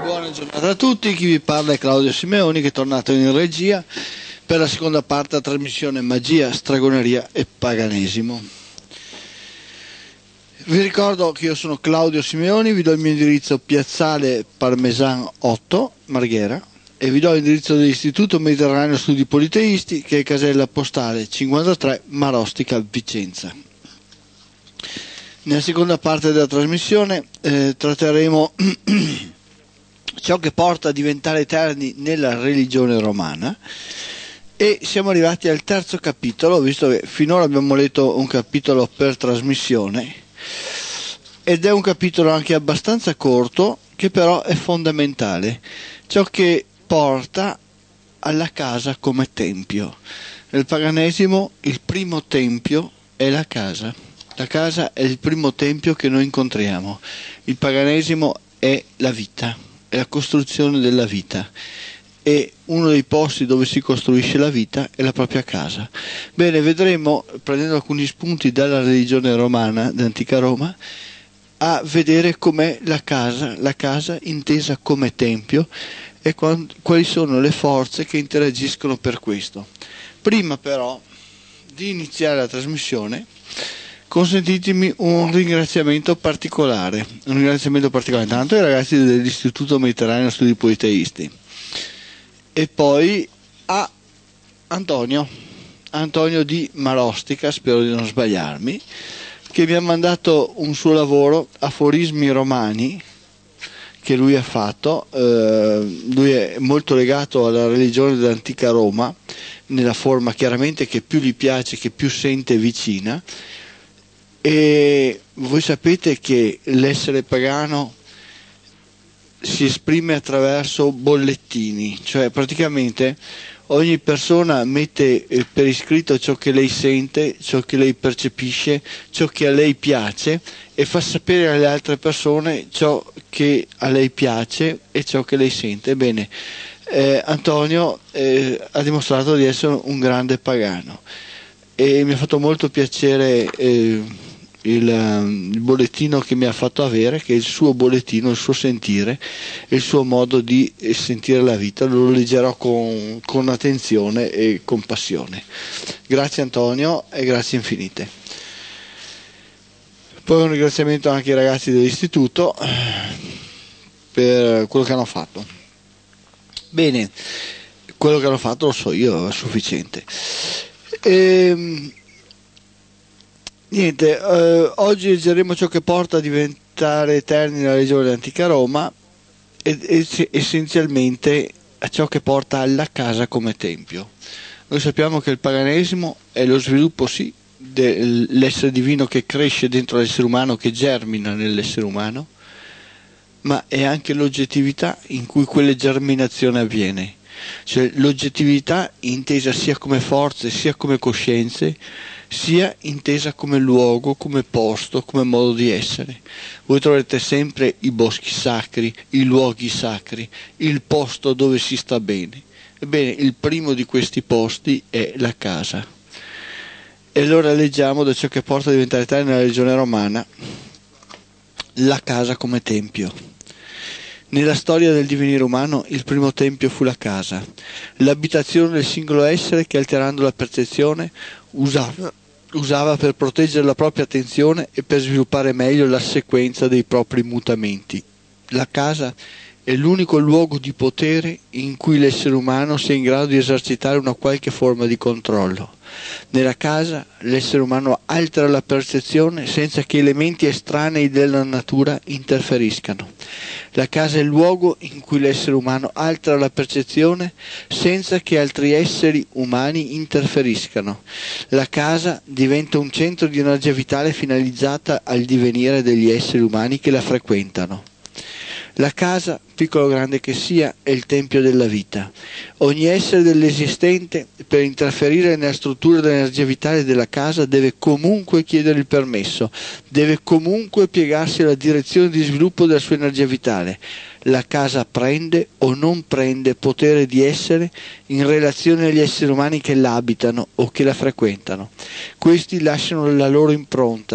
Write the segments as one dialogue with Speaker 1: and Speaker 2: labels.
Speaker 1: Buona giornata a tutti, chi vi parla è Claudio Simeoni che è tornato in regia per la seconda parte della trasmissione Magia, Stragoneria e Paganesimo. Vi ricordo che io sono Claudio Simeoni, vi do il mio indirizzo Piazzale Parmesan 8, Marghera, e vi do l'indirizzo dell'Istituto Mediterraneo Studi Politeisti che è casella postale 53 Marostica, Vicenza. Nella seconda parte della trasmissione tratteremo ciò che porta a diventare eterni nella religione romana e siamo arrivati al terzo capitolo, visto che finora abbiamo letto un capitolo per trasmissione ed è un capitolo anche abbastanza corto che però è fondamentale, ciò che porta alla casa come tempio. Nel paganesimo il primo tempio è la casa. La casa è il primo tempio che noi incontriamo. Il paganesimo è la vita, è la costruzione della vita. E uno dei posti dove si costruisce la vita è la propria casa. Bene, vedremo, prendendo alcuni spunti dalla religione romana, d'antica Roma, a vedere com'è la casa intesa come tempio e quali sono le forze che interagiscono per questo. Prima però di iniziare la trasmissione, consentitemi un ringraziamento particolare. Intanto ai ragazzi dell'Istituto Mediterraneo Studi Politeisti e poi a Antonio di Marostica, spero di non sbagliarmi, che mi ha mandato un suo lavoro, Aforismi Romani, che lui ha fatto. Lui è molto legato alla religione dell'antica Roma, nella forma chiaramente che più gli piace, che più sente vicina. E voi sapete che l'essere pagano si esprime attraverso bollettini, cioè praticamente ogni persona mette per iscritto ciò che lei sente, ciò che lei percepisce, ciò che a lei piace e fa sapere alle altre persone ciò che a lei piace e ciò che lei sente. Ebbene, Antonio ha dimostrato di essere un grande pagano e mi ha fatto molto piacere il bollettino che mi ha fatto avere, che è il suo bollettino, il suo sentire, il suo modo di sentire la vita. Lo leggerò con attenzione e con passione. Grazie Antonio e grazie infinite. Poi un ringraziamento anche ai ragazzi dell'istituto per quello che hanno fatto. Bene, quello che hanno fatto lo so io, è sufficiente. Niente, oggi leggeremo ciò che porta a diventare eterni la religione dell'antica Roma e essenzialmente a ciò che porta alla casa come tempio. Noi sappiamo che il paganesimo è lo sviluppo sì dell'essere divino che cresce dentro l'essere umano, che germina nell'essere umano, ma è anche l'oggettività in cui quella germinazione avviene, cioè l'oggettività intesa sia come forze sia come coscienze, sia intesa come luogo, come posto, come modo di essere. Voi troverete sempre i boschi sacri, i luoghi sacri, il posto dove si sta bene. Ebbene, il primo di questi posti è la casa. E allora leggiamo da ciò che porta a diventare tale nella religione romana, la casa come tempio. Nella storia del divenire umano il primo tempio fu la casa, l'abitazione del singolo essere che, alterando la percezione, usava per proteggere la propria attenzione e per sviluppare meglio la sequenza dei propri mutamenti. La casa è l'unico luogo di potere in cui l'essere umano sia in grado di esercitare una qualche forma di controllo. Nella casa l'essere umano altera la percezione senza che elementi estranei della natura interferiscano. La casa è il luogo in cui l'essere umano altera la percezione senza che altri esseri umani interferiscano. La casa diventa un centro di energia vitale finalizzata al divenire degli esseri umani che la frequentano. La casa, piccolo o grande che sia, è il tempio della vita. Ogni essere dell'esistente, per interferire nella struttura dell'energia vitale della casa, deve comunque chiedere il permesso, deve comunque piegarsi alla direzione di sviluppo della sua energia vitale. La casa prende o non prende potere di essere in relazione agli esseri umani che la abitano o che la frequentano. Questi lasciano la loro impronta,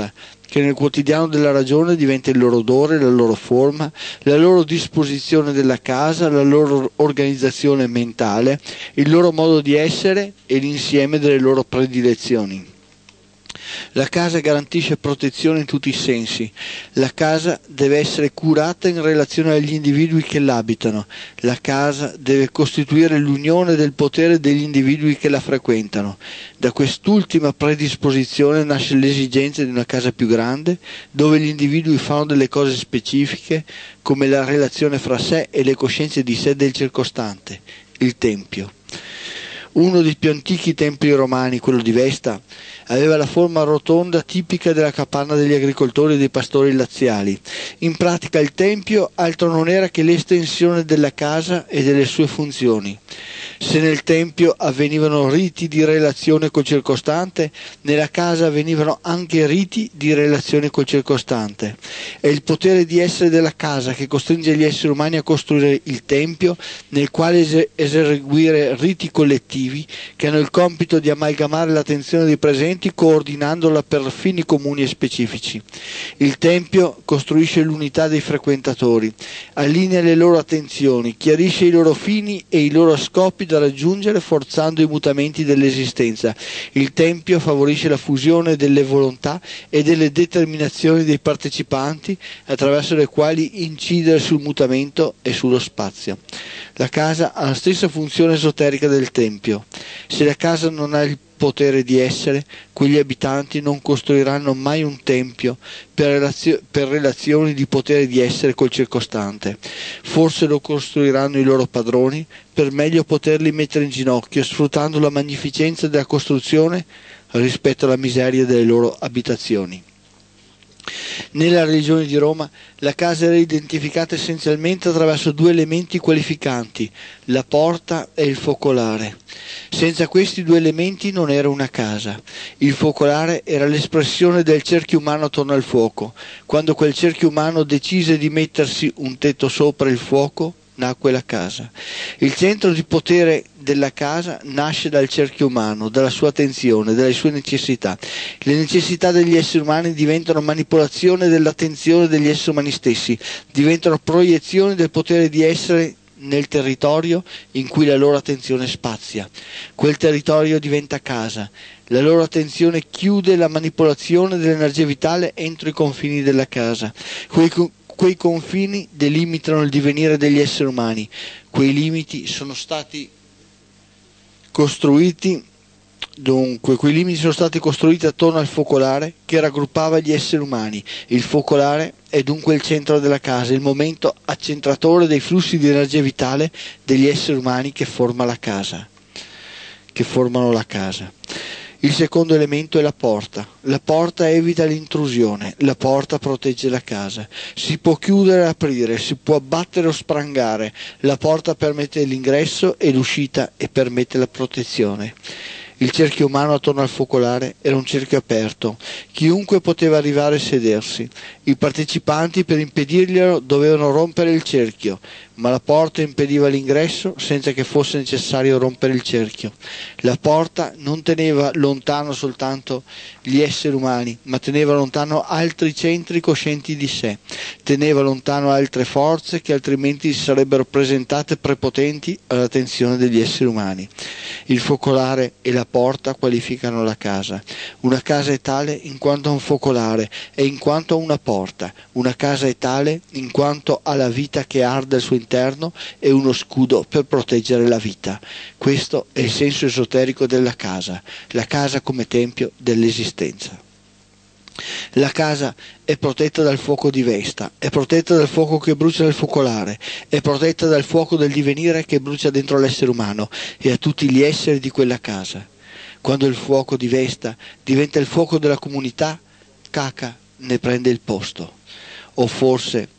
Speaker 1: che nel quotidiano della ragione diventa il loro odore, la loro forma, la loro disposizione della casa, la loro organizzazione mentale, il loro modo di essere e l'insieme delle loro predilezioni. La casa garantisce protezione in tutti i sensi. La casa deve essere curata in relazione agli individui che l'abitano. La casa deve costituire l'unione del potere degli individui che la frequentano. Da quest'ultima predisposizione nasce l'esigenza di una casa più grande, dove gli individui fanno delle cose specifiche, come la relazione fra sé e le coscienze di sé del circostante, il Tempio. Uno dei più antichi templi romani, quello di Vesta, aveva la forma rotonda tipica della capanna degli agricoltori e dei pastori laziali. In pratica il tempio altro non era che l'estensione della casa e delle sue funzioni. Se nel tempio avvenivano riti di relazione col circostante, nella casa avvenivano anche riti di relazione col circostante. È il potere di essere della casa che costringe gli esseri umani a costruire il tempio, nel quale eseguire riti collettivi che hanno il compito di amalgamare l'attenzione dei presenti coordinandola per fini comuni e specifici. Il tempio costruisce l'unità dei frequentatori, allinea le loro attenzioni, chiarisce i loro fini e i loro scopi da raggiungere forzando i mutamenti dell'esistenza. Il tempio favorisce la fusione delle volontà e delle determinazioni dei partecipanti attraverso le quali incidere sul mutamento e sullo spazio. La casa ha la stessa funzione esoterica del tempio. Se la casa non ha il potere di essere, quegli abitanti non costruiranno mai un tempio per relazioni di potere di essere col circostante. Forse lo costruiranno i loro padroni per meglio poterli mettere in ginocchio, sfruttando la magnificenza della costruzione rispetto alla miseria delle loro abitazioni. Nella religione di Roma la casa era identificata essenzialmente attraverso due elementi qualificanti, la porta e il focolare. Senza questi due elementi non era una casa. Il focolare era l'espressione del cerchio umano attorno al fuoco. Quando quel cerchio umano decise di mettersi un tetto sopra il fuoco, nacque la casa. Il centro di potere della casa nasce dal cerchio umano, dalla sua attenzione, dalle sue necessità. Le necessità degli esseri umani diventano manipolazione dell'attenzione degli esseri umani stessi, diventano proiezioni del potere di essere nel territorio in cui la loro attenzione spazia. Quel territorio diventa casa. La loro attenzione chiude la manipolazione dell'energia vitale entro i confini della casa. Quei confini delimitano il divenire degli esseri umani. Quei limiti sono stati costruiti attorno al focolare che raggruppava gli esseri umani. Il focolare è dunque il centro della casa, il momento accentratore dei flussi di energia vitale degli esseri umani che formano la casa. Il secondo elemento è la porta. La porta evita l'intrusione, la porta protegge la casa. Si può chiudere e aprire, si può abbattere o sprangare. La porta permette l'ingresso e l'uscita e permette la protezione. Il cerchio umano attorno al focolare era un cerchio aperto. Chiunque poteva arrivare e sedersi. I partecipanti, per impedirglielo, dovevano rompere il cerchio, ma la porta impediva l'ingresso senza che fosse necessario rompere il cerchio. La porta non teneva lontano soltanto gli esseri umani, ma teneva lontano altri centri coscienti di sé, teneva lontano altre forze che altrimenti si sarebbero presentate prepotenti all'attenzione degli esseri umani. Il focolare e la porta qualificano la casa. Una casa è tale in quanto ha un focolare e in quanto ha una porta. Una casa è tale in quanto ha la vita che arde al suo interno e uno scudo per proteggere la vita. Questo è il senso esoterico della casa, la casa come tempio dell'esistenza. La casa è protetta dal fuoco di Vesta, è protetta dal fuoco che brucia nel focolare, è protetta dal fuoco del divenire che brucia dentro l'essere umano e a tutti gli esseri di quella casa. Quando il fuoco di Vesta diventa il fuoco della comunità, Kaka ne prende il posto. O forse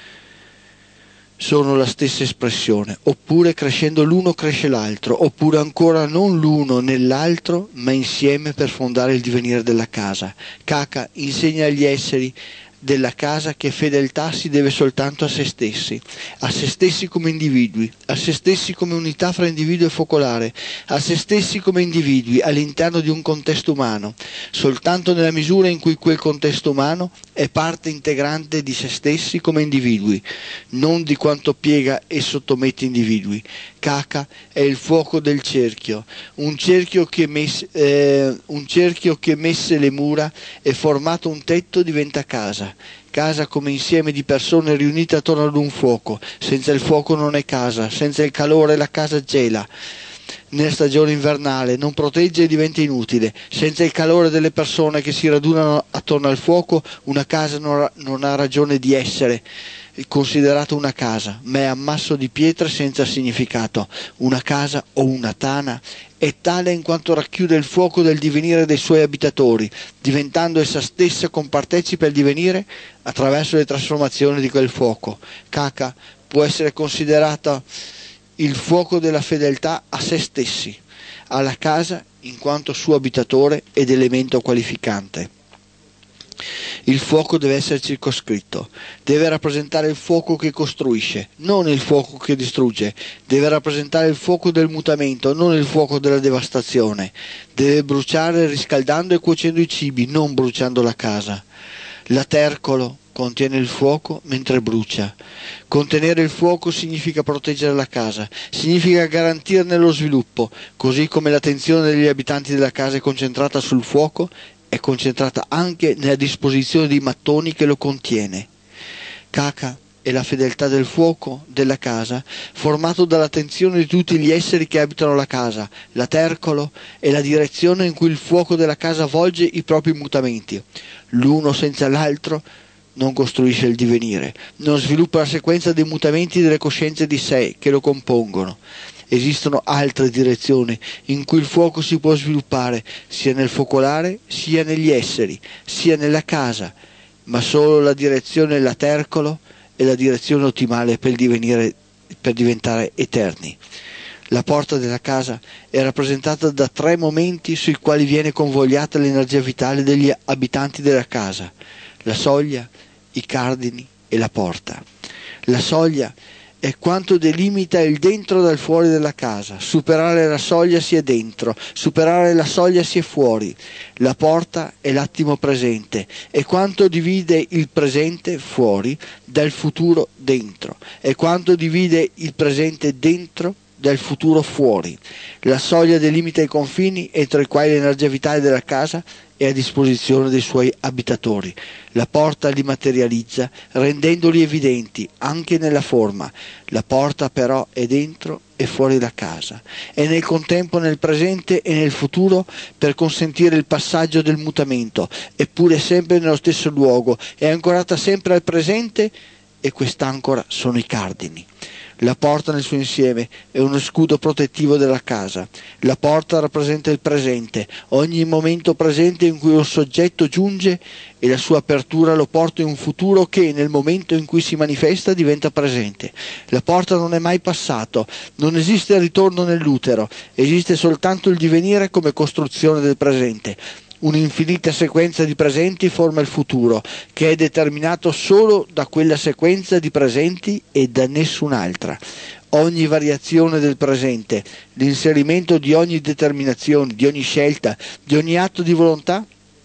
Speaker 1: sono la stessa espressione, oppure crescendo l'uno cresce l'altro, oppure ancora non l'uno né l'altro, ma insieme per fondare il divenire della casa. Kaka insegna agli esseri della casa che fedeltà si deve soltanto a se stessi come individui, a se stessi come unità fra individuo e focolare, a se stessi come individui all'interno di un contesto umano, soltanto nella misura in cui quel contesto umano è parte integrante di se stessi come individui, non di quanto piega e sottomette individui. Kaka è il fuoco del cerchio, un cerchio che messe le mura e formato un tetto diventa casa. Casa come insieme di persone riunite attorno ad un fuoco. Senza il fuoco non è casa, senza il calore la casa gela. Nella stagione invernale non protegge e diventa inutile. Senza il calore delle persone che si radunano attorno al fuoco, una casa non ha ragione di essere considerata una casa, ma è ammasso di pietre senza significato. Una casa o una tana è tale in quanto racchiude il fuoco del divenire dei suoi abitatori, diventando essa stessa compartecipe al divenire attraverso le trasformazioni di quel fuoco. Kaka può essere considerata il fuoco della fedeltà a se stessi, alla casa in quanto suo abitatore ed elemento qualificante. Il fuoco deve essere circoscritto, deve rappresentare il fuoco che costruisce, non il fuoco che distrugge, deve rappresentare il fuoco del mutamento, non il fuoco della devastazione, deve bruciare riscaldando e cuocendo i cibi, non bruciando la casa. L'atercolo contiene il fuoco mentre brucia. Contenere il fuoco significa proteggere la casa, significa garantirne lo sviluppo, così come l'attenzione degli abitanti della casa è concentrata sul fuoco, è concentrata anche nella disposizione dei mattoni che lo contiene. Kaka è la fedeltà del fuoco della casa, formato dall'attenzione di tutti gli esseri che abitano la casa. L'atercolo è la direzione in cui il fuoco della casa volge i propri mutamenti. L'uno senza l'altro non costruisce il divenire, non sviluppa la sequenza dei mutamenti delle coscienze di sé che lo compongono. Esistono altre direzioni in cui il fuoco si può sviluppare, sia nel focolare, sia negli esseri, sia nella casa, ma solo la direzione dell'atercolo è la direzione ottimale per diventare eterni. La porta della casa è rappresentata da 3 momenti sui quali viene convogliata l'energia vitale degli abitanti della casa: la soglia, i cardini e la porta. La soglia è quanto delimita il dentro dal fuori della casa. Superare la soglia si è dentro, superare la soglia si è fuori. La porta è l'attimo presente, è quanto divide il presente fuori dal futuro dentro, è quanto divide il presente dentro dal futuro fuori. La soglia delimita i confini entro i quali l'energia vitale della casa è a disposizione dei suoi abitatori. La porta li materializza, rendendoli evidenti anche nella forma. La porta però è dentro e fuori la casa, è nel contempo nel presente e nel futuro per consentire il passaggio del mutamento, eppure sempre nello stesso luogo, è ancorata sempre al presente e quest'ancora sono i cardini. La porta nel suo insieme è uno scudo protettivo della casa. La porta rappresenta il presente, ogni momento presente in cui un soggetto giunge e la sua apertura lo porta in un futuro che nel momento in cui si manifesta diventa presente. La porta non è mai passato, non esiste il ritorno nell'utero, esiste soltanto il divenire come costruzione del presente. Un'infinita sequenza di presenti forma il futuro, che è determinato solo da quella sequenza di presenti e da nessun'altra. Ogni variazione del presente, l'inserimento di ogni determinazione, di ogni scelta, di ogni atto di volontà,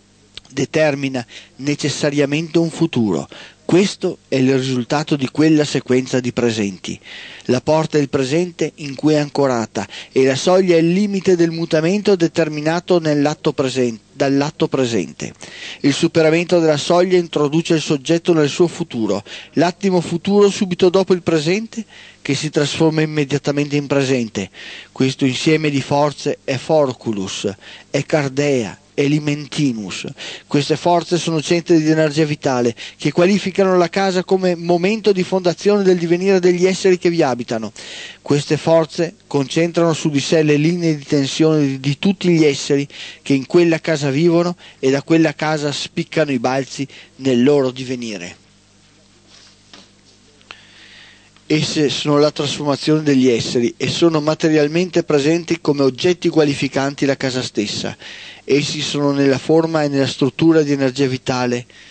Speaker 1: determina necessariamente un futuro. Questo è il risultato di quella sequenza di presenti. La porta è il presente in cui è ancorata e la soglia è il limite del mutamento determinato dall'atto presente. Il superamento della soglia introduce il soggetto nel suo futuro, l'attimo futuro subito dopo il presente che si trasforma immediatamente in presente. Questo insieme di forze è Forculus, è Cardea, Elimentinus. Queste forze sono centri di energia vitale che qualificano la casa come momento di fondazione del divenire degli esseri che vi abitano. Queste forze concentrano su di sé le linee di tensione di tutti gli esseri che in quella casa vivono e da quella casa spiccano i balzi nel loro divenire. Esse sono la trasformazione degli esseri e sono materialmente presenti come oggetti qualificanti la casa stessa. Essi sono nella forma e nella struttura di energia vitale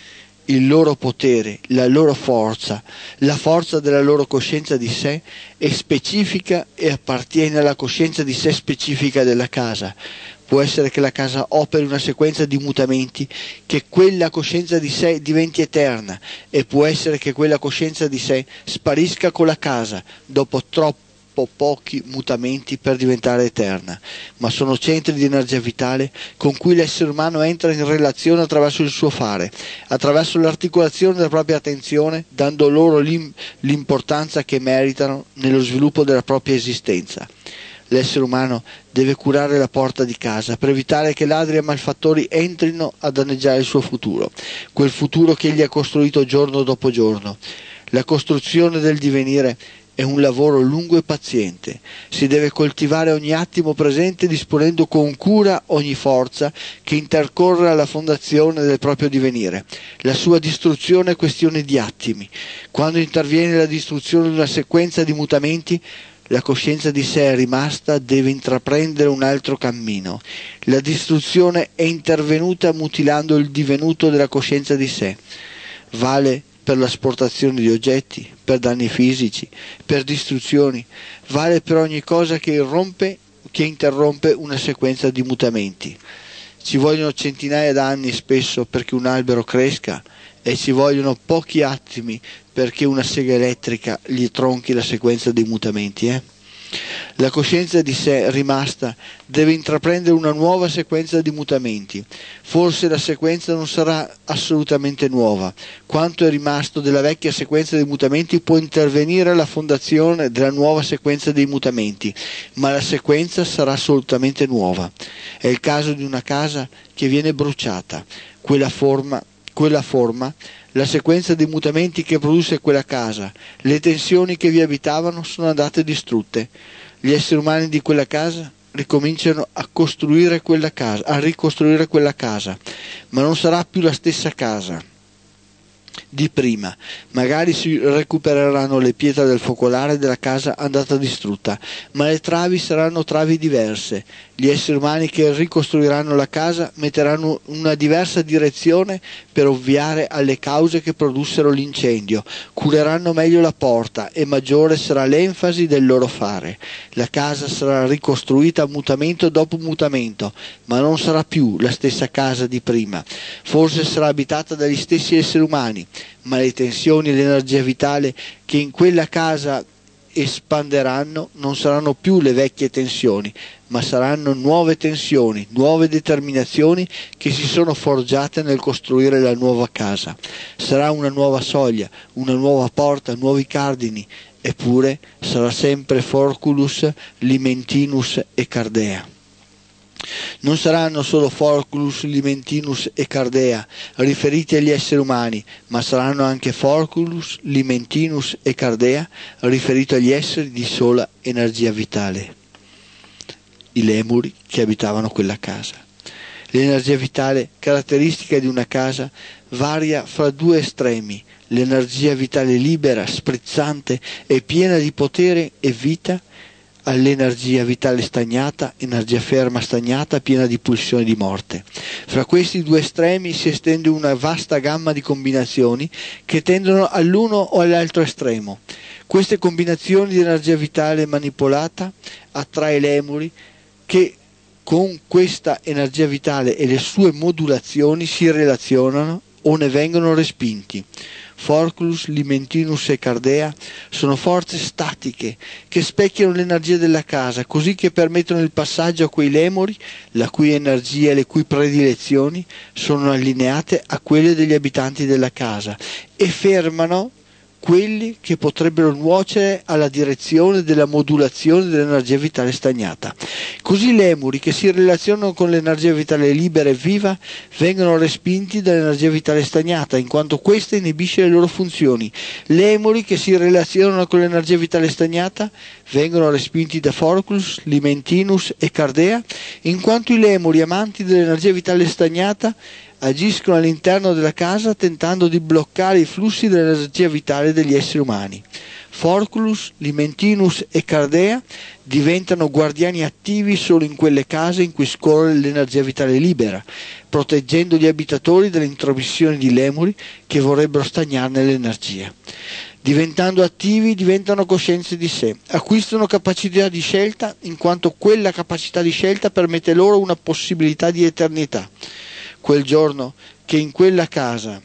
Speaker 1: il loro potere, la loro forza, la forza della loro coscienza di sé è specifica e appartiene alla coscienza di sé specifica della casa. Può essere che la casa operi una sequenza di mutamenti, che quella coscienza di sé diventi eterna, e può essere che quella coscienza di sé sparisca con la casa dopo troppo pochi mutamenti per diventare eterna, ma sono centri di energia vitale con cui l'essere umano entra in relazione attraverso il suo fare, attraverso l'articolazione della propria attenzione, dando loro l'importanza che meritano nello sviluppo della propria esistenza. L'essere umano deve curare la porta di casa per evitare che ladri e malfattori entrino a danneggiare il suo futuro, quel futuro che egli ha costruito giorno dopo giorno. La costruzione del divenire è un lavoro lungo e paziente. Si deve coltivare ogni attimo presente disponendo con cura ogni forza che intercorre alla fondazione del proprio divenire. La sua distruzione è questione di attimi. Quando interviene la distruzione di una sequenza di mutamenti, la coscienza di sé rimasta deve intraprendere un altro cammino. La distruzione è intervenuta mutilando il divenuto della coscienza di sé. Vale per l'asportazione di oggetti, per danni fisici, per distruzioni, vale per ogni cosa che interrompe una sequenza di mutamenti. Ci vogliono centinaia d'anni spesso perché un albero cresca e ci vogliono pochi attimi perché una sega elettrica gli tronchi la sequenza dei mutamenti. La coscienza di sé rimasta deve intraprendere una nuova sequenza di mutamenti. Forse la sequenza non sarà assolutamente nuova. Quanto è rimasto della vecchia sequenza dei mutamenti può intervenire alla fondazione della nuova sequenza dei mutamenti, ma la sequenza sarà assolutamente nuova. È il caso di una casa che viene bruciata. Quella forma, la sequenza di mutamenti che produsse quella casa, le tensioni che vi abitavano sono andate distrutte. Gli esseri umani di quella casa ricominciano a ricostruire quella casa, ma non sarà più la stessa casa di prima. Magari si recupereranno le pietre del focolare della casa andata distrutta, ma le travi saranno travi diverse. Gli esseri umani che ricostruiranno la casa metteranno una diversa direzione per ovviare alle cause che produssero l'incendio, cureranno meglio la porta e maggiore sarà l'enfasi del loro fare. La casa sarà ricostruita mutamento dopo mutamento, ma non sarà più la stessa casa di prima. Forse sarà abitata dagli stessi esseri umani, ma le tensioni e l'energia vitale che in quella casa espanderanno non saranno più le vecchie tensioni, ma saranno nuove tensioni, nuove determinazioni che si sono forgiate nel costruire la nuova casa. Sarà una nuova soglia, una nuova porta, nuovi cardini, eppure sarà sempre Forculus, Limentinus e Cardea. Non saranno solo Forculus, Limentinus e Cardea riferiti agli esseri umani, ma saranno anche Forculus, Limentinus e Cardea riferiti agli esseri di sola energia vitale, i lemuri che abitavano quella casa. L'energia vitale caratteristica di una casa varia fra due estremi: l'energia vitale libera, sprezzante e piena di potere e vita, all'energia vitale stagnata, energia ferma stagnata, piena di pulsione di morte. Fra questi due estremi si estende una vasta gamma di combinazioni che tendono all'uno o all'altro estremo. Queste combinazioni di energia vitale manipolata attrae lemuri che con questa energia vitale e le sue modulazioni si relazionano o ne vengono respinti. Forculus, Limentinus e Cardea sono forze statiche che specchiano l'energia della casa, così che permettono il passaggio a quei lemuri la cui energia e le cui predilezioni sono allineate a quelle degli abitanti della casa e fermano quelli che potrebbero nuocere alla direzione della modulazione dell'energia vitale stagnata. Così i lemuri che si relazionano con l'energia vitale libera e viva vengono respinti dall'energia vitale stagnata, in quanto questa inibisce le loro funzioni. Lemuri che si relazionano con l'energia vitale stagnata vengono respinti da Forculus, Limentinus e Cardea, in quanto i lemuri amanti dell'energia vitale stagnata agiscono all'interno della casa tentando di bloccare i flussi dell'energia vitale degli esseri umani. Forculus, Limentinus e Cardea diventano guardiani attivi solo in quelle case in cui scorre l'energia vitale libera, proteggendo gli abitatori dalle intromissioni di lemuri che vorrebbero stagnarne l'energia. Diventando attivi, diventano coscienze di sé, acquistano capacità di scelta, in quanto quella capacità di scelta permette loro una possibilità di eternità. Quel giorno che in quella casa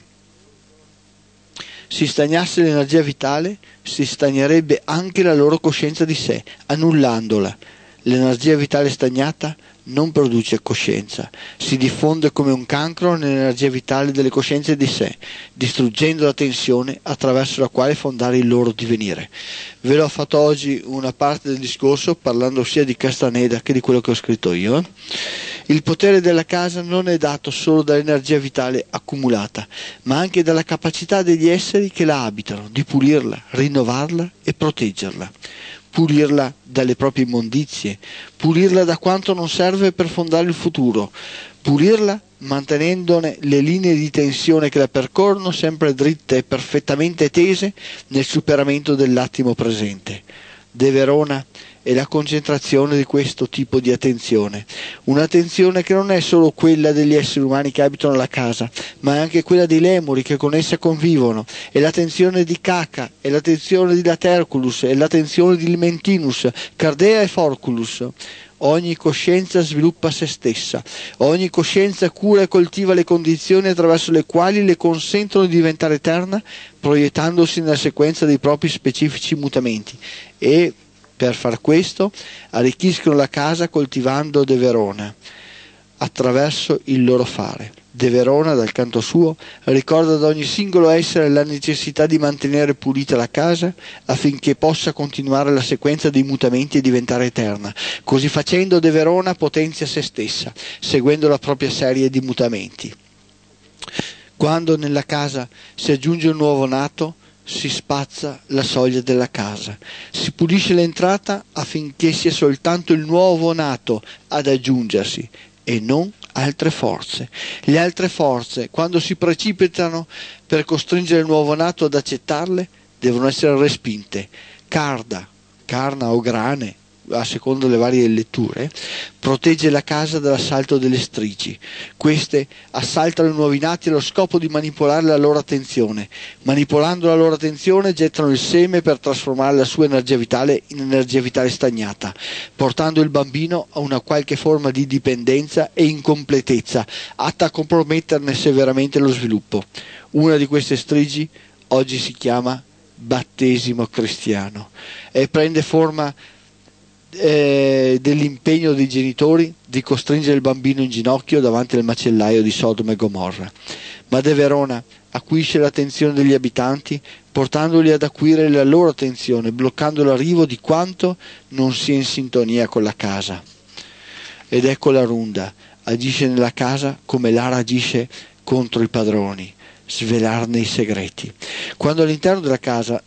Speaker 1: si stagnasse l'energia vitale, si stagnerebbe anche la loro coscienza di sé, annullandola. L'energia vitale stagnata non produce coscienza, si diffonde come un cancro nell'energia vitale delle coscienze di sé, distruggendo la tensione attraverso la quale fondare il loro divenire. Ve l'ho fatto oggi una parte del discorso parlando sia di Castaneda che di quello che ho scritto io. Il potere della casa non è dato solo dall'energia vitale accumulata, ma anche dalla capacità degli esseri che la abitano di pulirla, rinnovarla e proteggerla. Pulirla dalle proprie immondizie, pulirla da quanto non serve per fondare il futuro, pulirla mantenendone le linee di tensione che la percorrono sempre dritte e perfettamente tese nel superamento dell'attimo presente. De Verona è la concentrazione di questo tipo di attenzione, un'attenzione che non è solo quella degli esseri umani che abitano la casa, ma è anche quella dei lemuri che con essa convivono, è l'attenzione di Caca, è l'attenzione di Laterculus, è l'attenzione di Limentinus, Cardea e Forculus. Ogni coscienza sviluppa se stessa, ogni coscienza cura e coltiva le condizioni attraverso le quali le consentono di diventare eterna, proiettandosi nella sequenza dei propri specifici mutamenti e, per far questo, arricchiscono la casa coltivando De Verona attraverso il loro fare. De Verona, dal canto suo, ricorda ad ogni singolo essere la necessità di mantenere pulita la casa affinché possa continuare la sequenza dei mutamenti e diventare eterna. Così facendo, De Verona potenzia se stessa, seguendo la propria serie di mutamenti. Quando nella casa si aggiunge un nuovo nato, si spazza la soglia della casa, si pulisce l'entrata affinché sia soltanto il nuovo nato ad aggiungersi e non altre forze. Le altre forze, quando si precipitano per costringere il nuovo nato ad accettarle, devono essere respinte. Carna o grane, a seconda delle varie letture, protegge la casa dall'assalto delle strici. Queste assaltano i nuovi nati allo scopo di manipolare la loro attenzione. Manipolando la loro attenzione gettano il seme per trasformare la sua energia vitale in energia vitale stagnata, portando il bambino a una qualche forma di dipendenza e incompletezza, atta a comprometterne severamente lo sviluppo. Una di queste strici oggi si chiama battesimo cristiano e prende forma dell'impegno dei genitori di costringere il bambino in ginocchio davanti al macellaio di Sodoma e Gomorra. Ma De Verona acuisce l'attenzione degli abitanti portandoli ad acuire la loro attenzione, bloccando l'arrivo di quanto non sia in sintonia con la casa. Ed ecco la Runda agisce nella casa come Lara agisce contro i padroni, svelarne i segreti. Quando all'interno della casa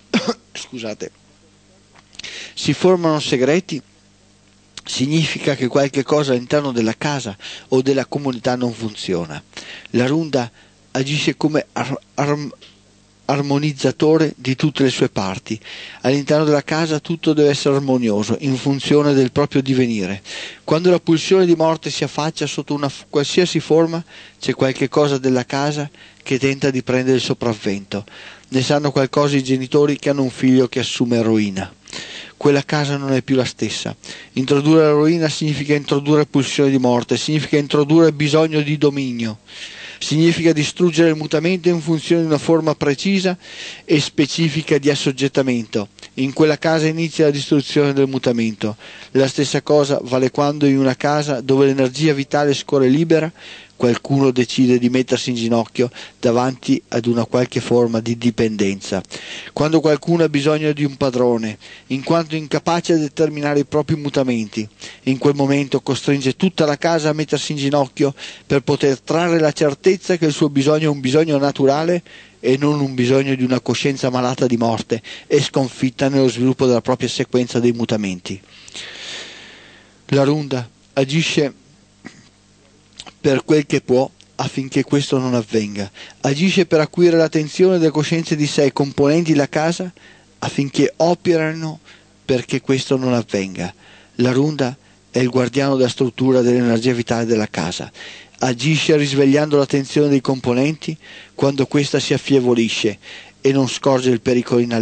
Speaker 1: si formano segreti, significa che qualche cosa all'interno della casa o della comunità non funziona. La Runda agisce come armonizzatore di tutte le sue parti. All'interno della casa tutto deve essere armonioso, in funzione del proprio divenire. Quando la pulsione di morte si affaccia sotto una qualsiasi forma, c'è qualche cosa della casa che tenta di prendere il sopravvento. Ne sanno qualcosa i genitori che hanno un figlio che assume rovina. Quella casa non è più la stessa. Introdurre la rovina significa introdurre pulsione di morte, significa introdurre bisogno di dominio, significa distruggere il mutamento in funzione di una forma precisa e specifica di assoggettamento. In quella casa inizia la distruzione del mutamento. La stessa cosa vale quando in una casa dove l'energia vitale scorre libera, qualcuno decide di mettersi in ginocchio davanti ad una qualche forma di dipendenza. Quando qualcuno ha bisogno di un padrone, in quanto incapace di determinare i propri mutamenti, in quel momento costringe tutta la casa a mettersi in ginocchio per poter trarre la certezza che il suo bisogno è un bisogno naturale e non un bisogno di una coscienza malata di morte e sconfitta nello sviluppo della propria sequenza dei mutamenti. La Runda agisce per quel che può affinché questo non avvenga. Agisce per acuire l'attenzione delle coscienze di sé componenti la casa affinché operino perché questo non avvenga. La runda è il guardiano della struttura dell'energia vitale della casa. Agisce risvegliando l'attenzione dei componenti quando questa si affievolisce e non scorge il pericolo in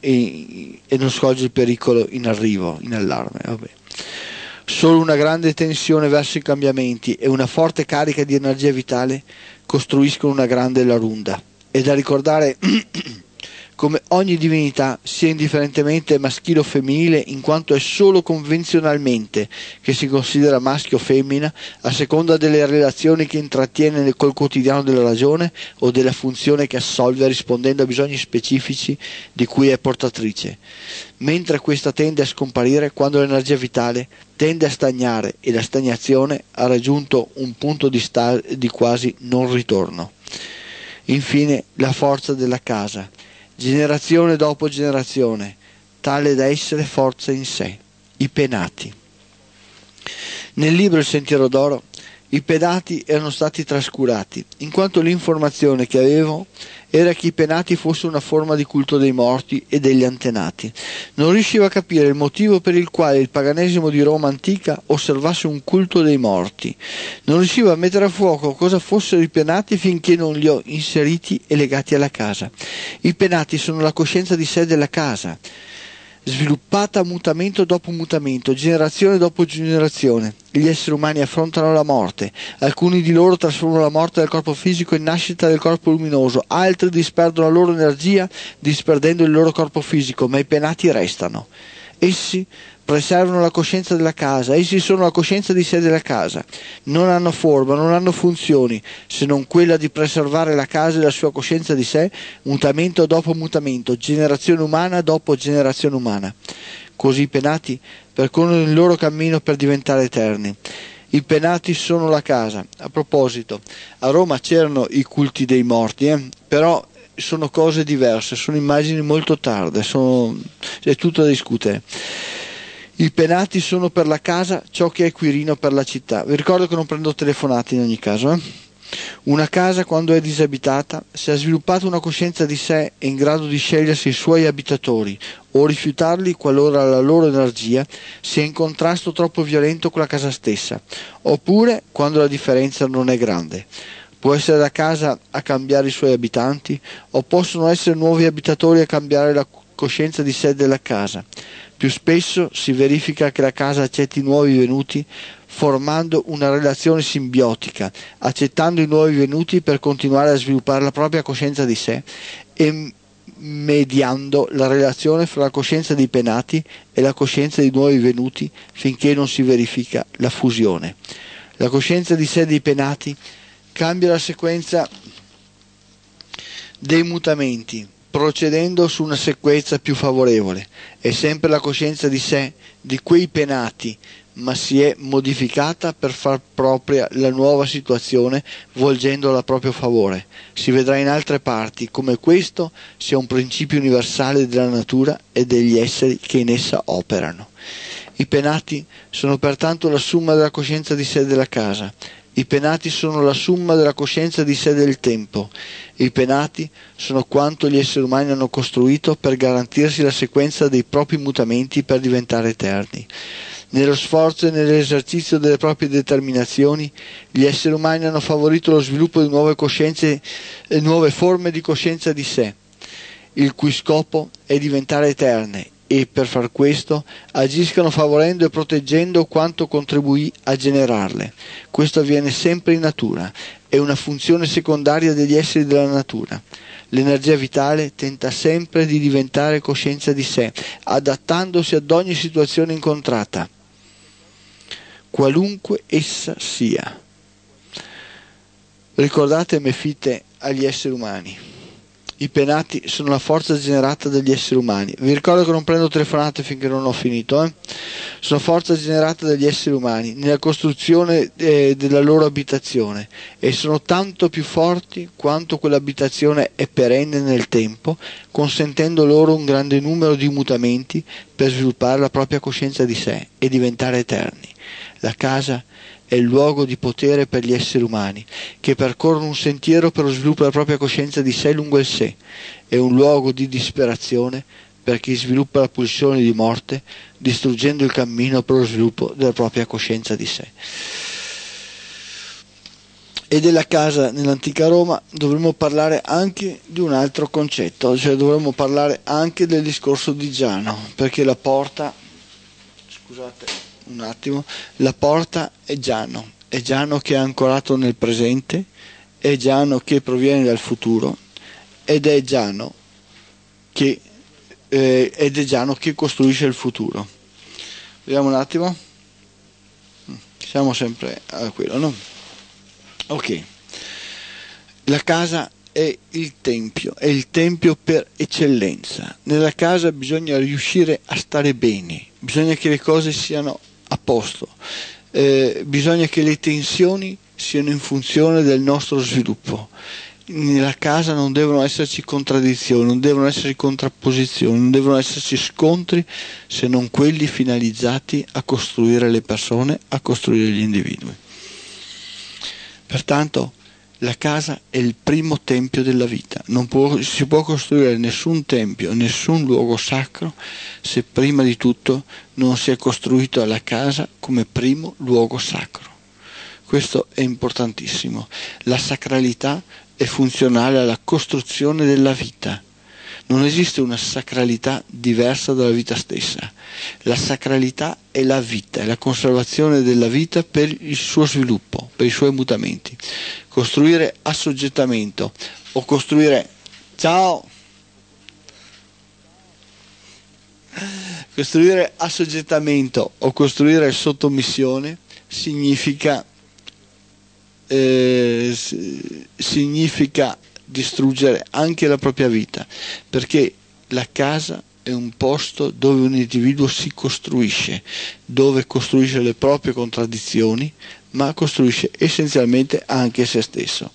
Speaker 1: arrivo, in allarme. Vabbè. Solo una grande tensione verso i cambiamenti e una forte carica di energia vitale costruiscono una grande larunda. È da ricordare come ogni divinità sia indifferentemente maschile o femminile, in quanto è solo convenzionalmente che si considera maschio o femmina a seconda delle relazioni che intrattiene col quotidiano della ragione o della funzione che assolve rispondendo a bisogni specifici di cui è portatrice, mentre questa tende a scomparire quando l'energia vitale tende a stagnare e la stagnazione ha raggiunto un punto di quasi non ritorno. Infine, la forza della casa, generazione dopo generazione, tale da essere forza in sé, i penati. Nel libro Il Sentiero d'Oro, i penati erano stati trascurati, in quanto l'informazione che avevo era che i penati fossero una forma di culto dei morti e degli antenati. Non riuscivo a capire il motivo per il quale il paganesimo di Roma antica osservasse un culto dei morti. Non riuscivo a mettere a fuoco cosa fossero i penati finché non li ho inseriti e legati alla casa. I penati sono la coscienza di sé della casa, sviluppata mutamento dopo mutamento, generazione dopo generazione. Gli esseri umani affrontano la morte, alcuni di loro trasformano la morte del corpo fisico in nascita del corpo luminoso, altri disperdono la loro energia disperdendo il loro corpo fisico, ma i penati restano. Essi preservano la coscienza della casa, essi sono la coscienza di sé della casa, non hanno forma, non hanno funzioni, se non quella di preservare la casa e la sua coscienza di sé, mutamento dopo mutamento, generazione umana dopo generazione umana. Così i penati percorrono il loro cammino per diventare eterni. I penati sono la casa. A proposito, a Roma c'erano i culti dei morti, però sono cose diverse, sono immagini molto tarde, è tutto da discutere. I penati sono per la casa ciò che è Quirino per la città. Vi ricordo che non prendo telefonate in ogni caso. Una casa, quando è disabitata, se ha sviluppato una coscienza di sé, è in grado di scegliersi i suoi abitatori o rifiutarli qualora la loro energia sia in contrasto troppo violento con la casa stessa, oppure quando la differenza non è grande. Può essere la casa a cambiare i suoi abitanti, o possono essere nuovi abitatori a cambiare la coscienza di sé della casa. Più spesso si verifica che la casa accetti i nuovi venuti, formando una relazione simbiotica, accettando i nuovi venuti per continuare a sviluppare la propria coscienza di sé e mediando la relazione fra la coscienza dei penati e la coscienza dei nuovi venuti finché non si verifica la fusione. La coscienza di sé dei penati cambia la sequenza dei mutamenti, procedendo su una sequenza più favorevole. È sempre la coscienza di sé di quei penati, ma si è modificata per far propria la nuova situazione, volgendola a proprio favore. Si vedrà in altre parti come questo sia un principio universale della natura e degli esseri che in essa operano. I penati sono pertanto la somma della coscienza di sé della casa. I penati sono la somma della coscienza di sé del tempo. I penati sono quanto gli esseri umani hanno costruito per garantirsi la sequenza dei propri mutamenti per diventare eterni. Nello sforzo e nell'esercizio delle proprie determinazioni, gli esseri umani hanno favorito lo sviluppo di nuove coscienze e nuove forme di coscienza di sé, il cui scopo è diventare eterne, e per far questo agiscano favorendo e proteggendo quanto contribuì a generarle. Questo avviene sempre in natura, è una funzione secondaria degli esseri della natura. L'energia vitale tenta sempre di diventare coscienza di sé, adattandosi ad ogni situazione incontrata, qualunque essa sia. Ricordate Mefite agli esseri umani. I penati sono la forza generata dagli esseri umani. Vi ricordo che non prendo telefonate finché non ho finito. Sono forza generata dagli esseri umani nella costruzione della loro abitazione, e sono tanto più forti quanto quell'abitazione è perenne nel tempo, consentendo loro un grande numero di mutamenti per sviluppare la propria coscienza di sé e diventare eterni. La casa è il luogo di potere per gli esseri umani, che percorrono un sentiero per lo sviluppo della propria coscienza di sé lungo il sé. È un luogo di disperazione per chi sviluppa la pulsione di morte, distruggendo il cammino per lo sviluppo della propria coscienza di sé. E della casa nell'antica Roma dovremmo parlare anche di un altro concetto, cioè dovremmo parlare anche del discorso di Giano, perché la porta, scusate un attimo, la porta è Giano che è ancorato nel presente, è Giano che proviene dal futuro, ed è Giano che costruisce il futuro. Vediamo un attimo, siamo sempre a quello, no? Ok, la casa è il tempio per eccellenza. Nella casa bisogna riuscire a stare bene, bisogna che le cose siano a posto, bisogna che le tensioni siano in funzione del nostro sviluppo. Nella casa non devono esserci contraddizioni, non devono esserci contrapposizioni, non devono esserci scontri, se non quelli finalizzati a costruire le persone, a costruire gli individui. Pertanto la casa è il primo tempio della vita. Si può costruire nessun tempio, nessun luogo sacro se prima di tutto non si è costruito la casa come primo luogo sacro. Questo è importantissimo. La sacralità è funzionale alla costruzione della vita. Non esiste una sacralità diversa dalla vita stessa. La sacralità è la vita, è la conservazione della vita per il suo sviluppo, per i suoi mutamenti. Costruire assoggettamento o costruire costruire assoggettamento o costruire sottomissione significa distruggere anche la propria vita, perché la casa è un posto dove un individuo si costruisce, dove costruisce le proprie contraddizioni, ma costruisce essenzialmente anche se stesso.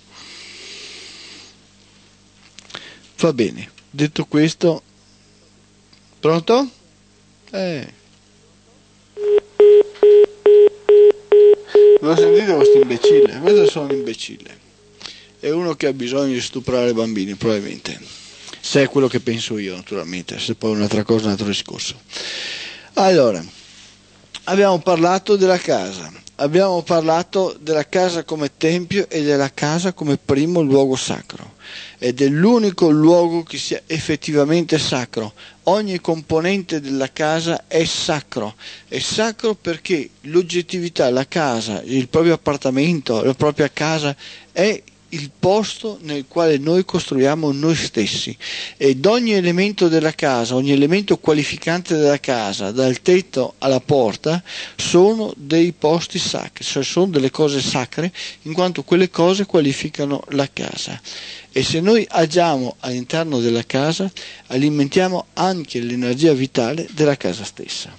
Speaker 1: Va bene, detto questo, pronto? Lo sentite questo imbecille? Questo sono un imbecille. È uno che ha bisogno di stuprare bambini, probabilmente. Se è quello che penso io, naturalmente. Se poi un'altra cosa, un altro discorso. Allora, abbiamo parlato della casa. Abbiamo parlato della casa come tempio e della casa come primo luogo sacro. Ed è l'unico luogo che sia effettivamente sacro. Ogni componente della casa è sacro perché l'oggettività, la casa, il proprio appartamento, la propria casa è il posto nel quale noi costruiamo noi stessi, ed ogni elemento della casa, ogni elemento qualificante della casa, dal tetto alla porta, sono dei posti sacri, cioè sono delle cose sacre, in quanto quelle cose qualificano la casa. E se noi agiamo all'interno della casa, alimentiamo anche l'energia vitale della casa stessa.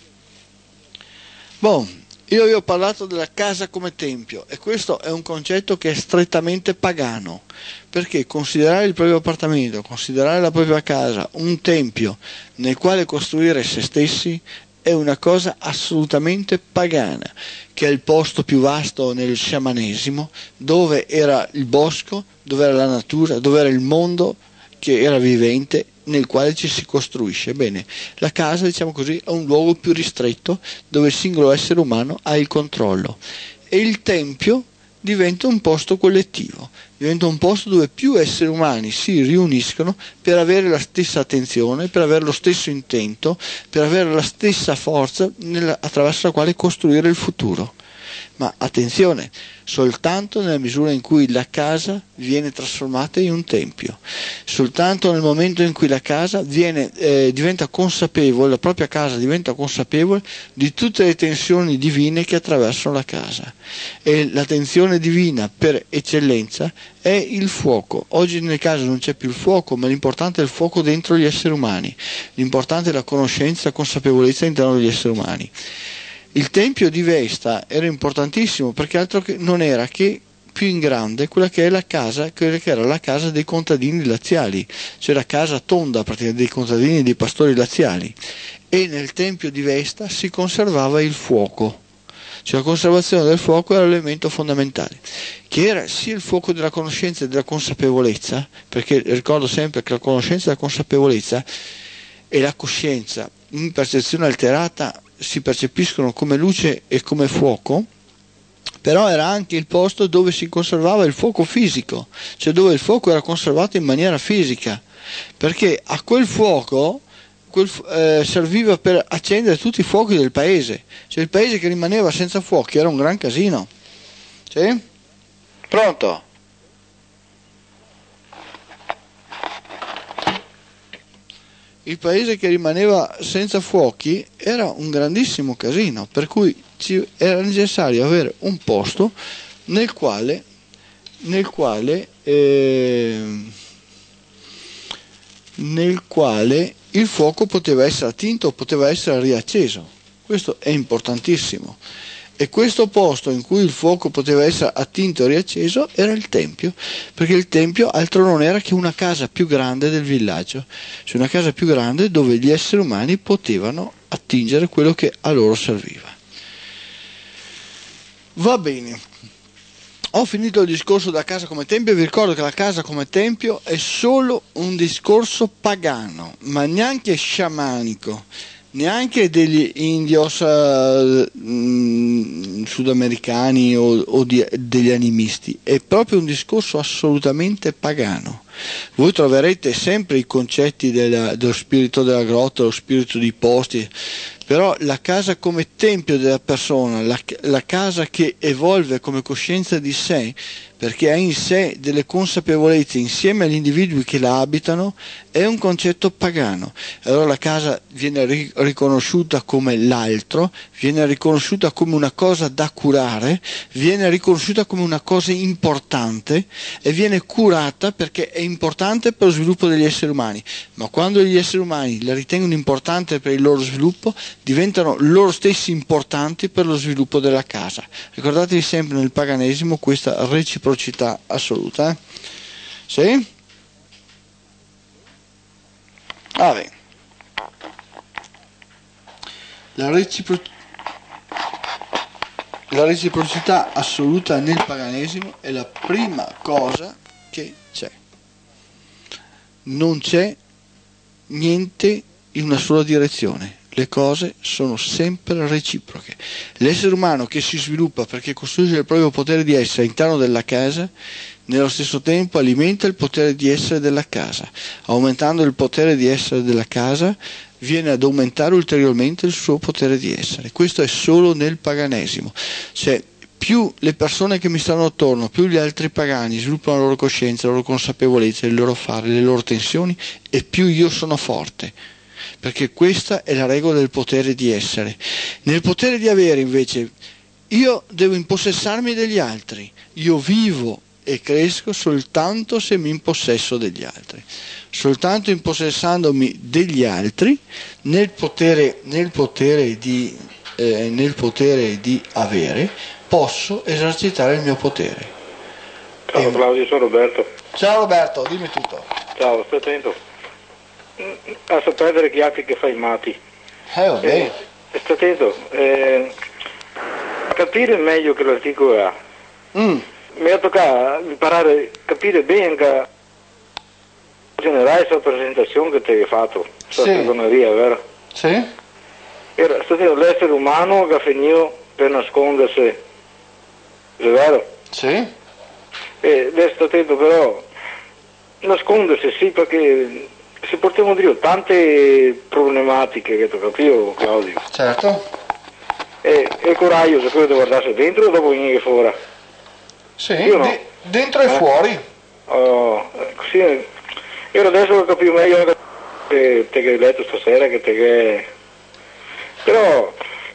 Speaker 1: Io vi ho parlato della casa come tempio, e questo è un concetto che è strettamente pagano, perché considerare il proprio appartamento, considerare la propria casa un tempio nel quale costruire se stessi è una cosa assolutamente pagana, che è il posto più vasto nel sciamanesimo, dove era il bosco, dove era la natura, dove era il mondo che era vivente, nel quale ci si costruisce. Bene, la casa, diciamo così, è un luogo più ristretto dove il singolo essere umano ha il controllo, e il tempio diventa un posto collettivo, diventa un posto dove più esseri umani si riuniscono per avere la stessa attenzione, per avere lo stesso intento, per avere la stessa forza attraverso la quale costruire il futuro. Ma attenzione, soltanto nella misura in cui la casa viene trasformata in un tempio, soltanto nel momento in cui la casa diventa consapevole, la propria casa diventa consapevole di tutte le tensioni divine che attraversano la casa. E la tensione divina per eccellenza è il fuoco. Oggi nelle case non c'è più il fuoco, ma l'importante è il fuoco dentro gli esseri umani, l'importante è la conoscenza, la consapevolezza all'interno degli esseri umani. Il tempio di Vesta era importantissimo perché altro che non era che più in grande quella che era la casa dei contadini laziali, cioè la casa tonda praticamente dei contadini e dei pastori laziali, e nel tempio di Vesta si conservava il fuoco, cioè la conservazione del fuoco era l'elemento fondamentale, che era sia il fuoco della conoscenza e della consapevolezza, perché ricordo sempre che la conoscenza e la consapevolezza e la coscienza in percezione alterata si percepiscono come luce e come fuoco, però era anche il posto dove si conservava il fuoco fisico, cioè dove il fuoco era conservato in maniera fisica, perché a quel fuoco serviva per accendere tutti i fuochi del paese, cioè il paese che rimaneva senza fuochi era un gran casino. Sì? Pronto? Il paese che rimaneva senza fuochi era un grandissimo casino, per cui era necessario avere un posto nel quale il fuoco poteva essere attinto o poteva essere riacceso. Questo è importantissimo. E questo posto in cui il fuoco poteva essere attinto e riacceso era il tempio, perché il tempio altro non era che una casa più grande del villaggio, cioè una casa più grande dove gli esseri umani potevano attingere quello che a loro serviva. Va bene, ho finito il discorso della casa come tempio. Vi ricordo che la casa come tempio è solo un discorso pagano, ma neanche sciamanico, neanche degli indios sudamericani o degli animisti, è proprio un discorso assolutamente pagano. Voi troverete sempre i concetti dello spirito della grotta, lo spirito di posti, però la casa come tempio della persona, la casa che evolve come coscienza di sé, perché ha in sé delle consapevolezze insieme agli individui che la abitano, è un concetto pagano. Allora la casa viene riconosciuta come l'altro, viene riconosciuta come una cosa da curare, viene riconosciuta come una cosa importante e viene curata perché è importante per lo sviluppo degli esseri umani. Ma quando gli esseri umani la ritengono importante per il loro sviluppo, diventano loro stessi importanti per lo sviluppo della casa. Ricordatevi sempre nel paganesimo questa reciprocità assoluta. Sì? Vabbè. La reciprocità assoluta nel paganesimo è la prima cosa che c'è. Non c'è niente in una sola direzione. Le cose sono sempre reciproche. L'essere umano che si sviluppa perché costruisce il proprio potere di essere all'interno della casa, nello stesso tempo alimenta il potere di essere della casa. Aumentando il potere di essere della casa, viene ad aumentare ulteriormente il suo potere di essere. Questo è solo nel paganesimo. Cioè, più le persone che mi stanno attorno, più gli altri pagani sviluppano la loro coscienza, la loro consapevolezza, il loro fare, le loro tensioni, e più io sono forte. Perché questa è la regola del potere di essere. Nel potere di avere, invece, io devo impossessarmi degli altri. Io vivo e cresco soltanto se mi impossesso degli altri. Soltanto impossessandomi degli altri, nel potere di avere, posso esercitare il mio potere.
Speaker 2: Ciao Claudio, sono Roberto.
Speaker 1: Ciao Roberto, dimmi tutto.
Speaker 2: Ciao, stai attento. A sapere gli altri che fai i mati.
Speaker 1: Vabbè.
Speaker 2: Stai attento. Capire meglio che l'articolo ha. Mi ha toccato imparare a capire bene che generale questa presentazione che ti hai fatto, questa stregoneria, vero?
Speaker 1: Sì.
Speaker 2: Era stato l'essere umano che ha finito per nascondersi, è vero?
Speaker 1: Sì.
Speaker 2: E adesso attento però, nascondersi sì, perché si portano dietro tante problematiche che tu capivo, Claudio.
Speaker 1: Certo.
Speaker 2: E il coraggio se quello di guardarsi dentro o dopo venire fuori?
Speaker 1: Sì,
Speaker 2: io no.
Speaker 1: Dentro e fuori.
Speaker 2: Oh, sì. Io adesso capivo meglio che te che hai letto stasera, che te che... Però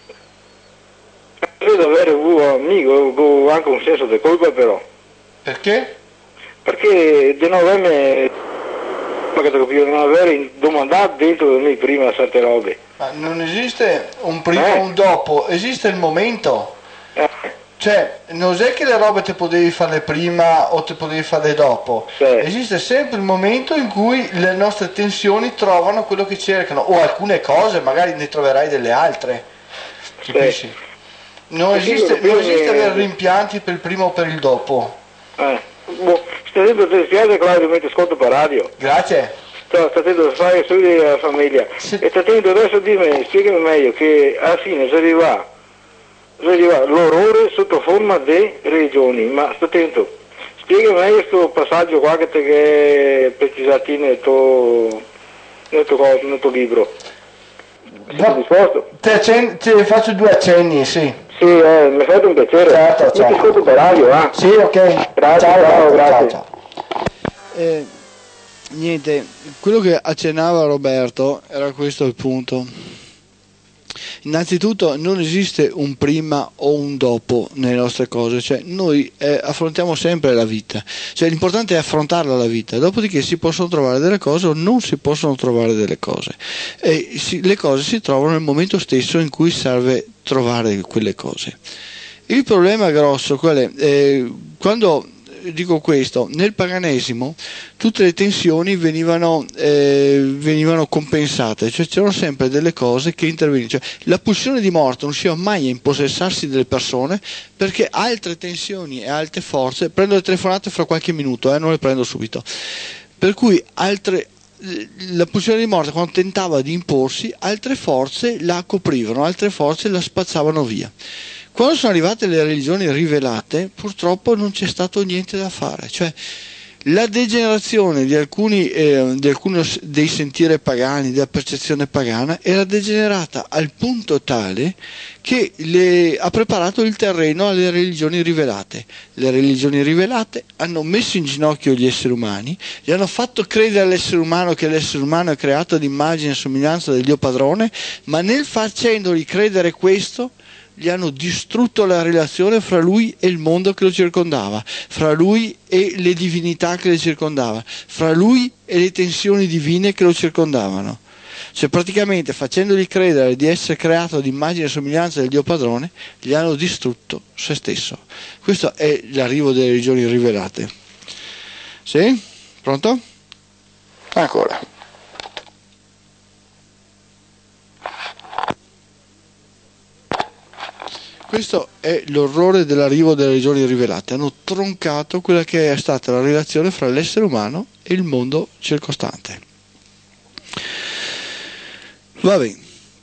Speaker 2: credo avere un amico con anche un senso di colpa però.
Speaker 1: Perché?
Speaker 2: Perché di non avermi, ma che capivo, di non aver domandato dentro di me prima certe robe.
Speaker 1: Ma non esiste un prima o un dopo, esiste il momento. Cioè, non è che le robe te potevi farle prima o te potevi farle dopo.
Speaker 2: Sì.
Speaker 1: Esiste sempre il momento in cui le nostre tensioni trovano quello che cercano, o alcune cose, magari ne troverai delle altre. Capisci?
Speaker 2: Sì.
Speaker 1: Non esiste avere rimpianti per il prima o per il dopo.
Speaker 2: Boh, stai sempre ti spiace Claudio, mi ascolto per radio.
Speaker 1: Grazie.
Speaker 2: sto attento a fare studi della famiglia.
Speaker 3: Sì.
Speaker 2: E sto attento adesso a dirmi, spiegami meglio, che alla fine si arriva l'orrore sotto forma di religioni, ma sto attento. Spiegami meglio questo passaggio qua che è precisato nel tuo libro. Sei disposto?
Speaker 3: Ti faccio 2 accenni, sì.
Speaker 2: Sì, mi fate un piacere.
Speaker 3: Certo,
Speaker 2: Io ti
Speaker 3: certo.
Speaker 2: ascolto per radio,
Speaker 3: Sì, ok.
Speaker 2: Grazie, ciao, grazie.
Speaker 1: Niente, quello che accennava Roberto era questo il punto. Innanzitutto non esiste un prima o un dopo nelle nostre cose, cioè noi affrontiamo sempre la vita, cioè l'importante è affrontarla la vita, dopodiché si possono trovare delle cose o non si possono trovare delle cose, e le cose si trovano nel momento stesso in cui serve trovare quelle cose. Il problema grosso qual è? Quando dico questo, nel paganesimo tutte le tensioni venivano compensate, cioè c'erano sempre delle cose che intervenivano, cioè la pulsione di morte non riusciva mai a impossessarsi delle persone perché altre tensioni e altre forze, prendo le telefonate fra qualche minuto, non le prendo subito, per cui la pulsione di morte quando tentava di imporsi, altre forze la coprivano, altre forze la spazzavano via. Quando sono arrivate le religioni rivelate, purtroppo non c'è stato niente da fare, cioè la degenerazione di alcuni dei sentieri pagani, della percezione pagana, era degenerata al punto tale che ha preparato il terreno alle religioni rivelate. Le religioni rivelate hanno messo in ginocchio gli esseri umani, gli hanno fatto credere all'essere umano che l'essere umano è creato ad immagine e somiglianza del Dio padrone, ma nel facendogli credere questo gli hanno distrutto la relazione fra lui e il mondo che lo circondava, fra lui e le divinità che lo circondava, fra lui e le tensioni divine che lo circondavano. Cioè praticamente facendogli credere di essere creato ad immagine e somiglianza del Dio padrone, gli hanno distrutto se stesso. Questo è l'arrivo delle religioni rivelate. Sì? Pronto? Ancora. Questo è l'orrore dell'arrivo delle religioni rivelate, hanno troncato quella che è stata la relazione fra l'essere umano e il mondo circostante. Va bene.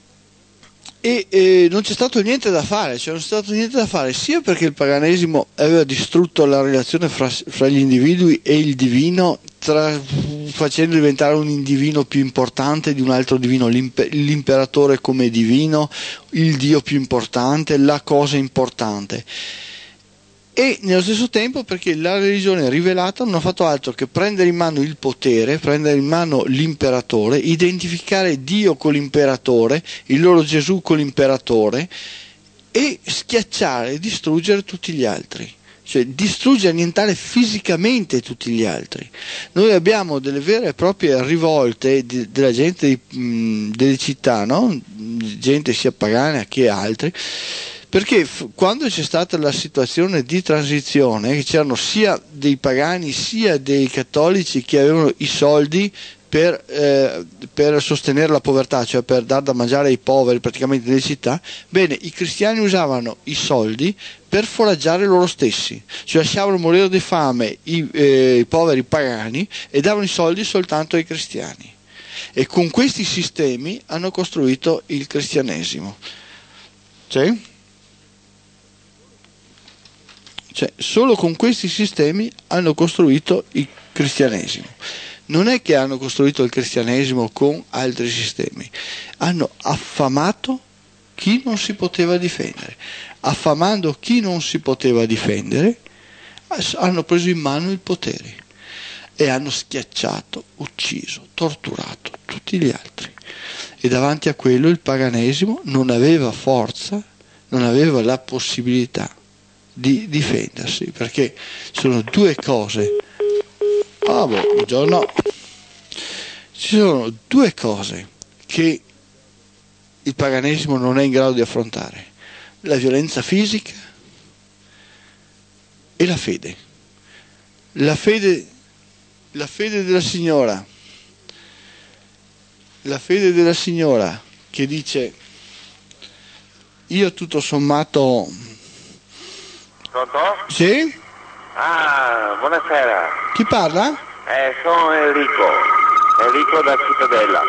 Speaker 1: E non c'è stato niente da fare, sia perché il paganesimo aveva distrutto la relazione fra gli individui e il divino, facendo diventare un indivino più importante di un altro divino, l'imperatore come divino, il dio più importante, la cosa importante. E nello stesso tempo perché la religione rivelata non ha fatto altro che prendere in mano il potere, prendere in mano l'imperatore, identificare Dio con l'imperatore, il loro Gesù con l'imperatore, e schiacciare, distruggere tutti gli altri. Cioè distruggere, annientare fisicamente tutti gli altri. Noi abbiamo delle vere e proprie rivolte della gente delle città, no? Gente sia pagana che altri, perché quando c'è stata la situazione di transizione, che c'erano sia dei pagani sia dei cattolici che avevano i soldi per sostenere la povertà, cioè per dar da mangiare ai poveri praticamente nelle città, bene, i cristiani usavano i soldi per foraggiare loro stessi, cioè lasciavano morire di fame i poveri pagani e davano i soldi soltanto ai cristiani, e con questi sistemi hanno costruito il cristianesimo. Cioè, solo con questi sistemi hanno costruito il cristianesimo. Non è che hanno costruito il cristianesimo con altri sistemi, hanno affamato chi non si poteva difendere. Affamando chi non si poteva difendere, hanno preso in mano il potere e hanno schiacciato, ucciso, torturato tutti gli altri. E davanti a quello il paganesimo non aveva forza, non aveva la possibilità di difendersi, perché sono due cose. Buongiorno. Ci sono due cose che il paganesimo non è in grado di affrontare: la violenza fisica e la fede. La fede della signora. La fede della signora che dice: io tutto sommato.
Speaker 2: Pronto?
Speaker 1: Sì?
Speaker 2: Ah, buonasera.
Speaker 1: Chi parla?
Speaker 2: Sono Enrico.
Speaker 4: Enrico da Cittadella.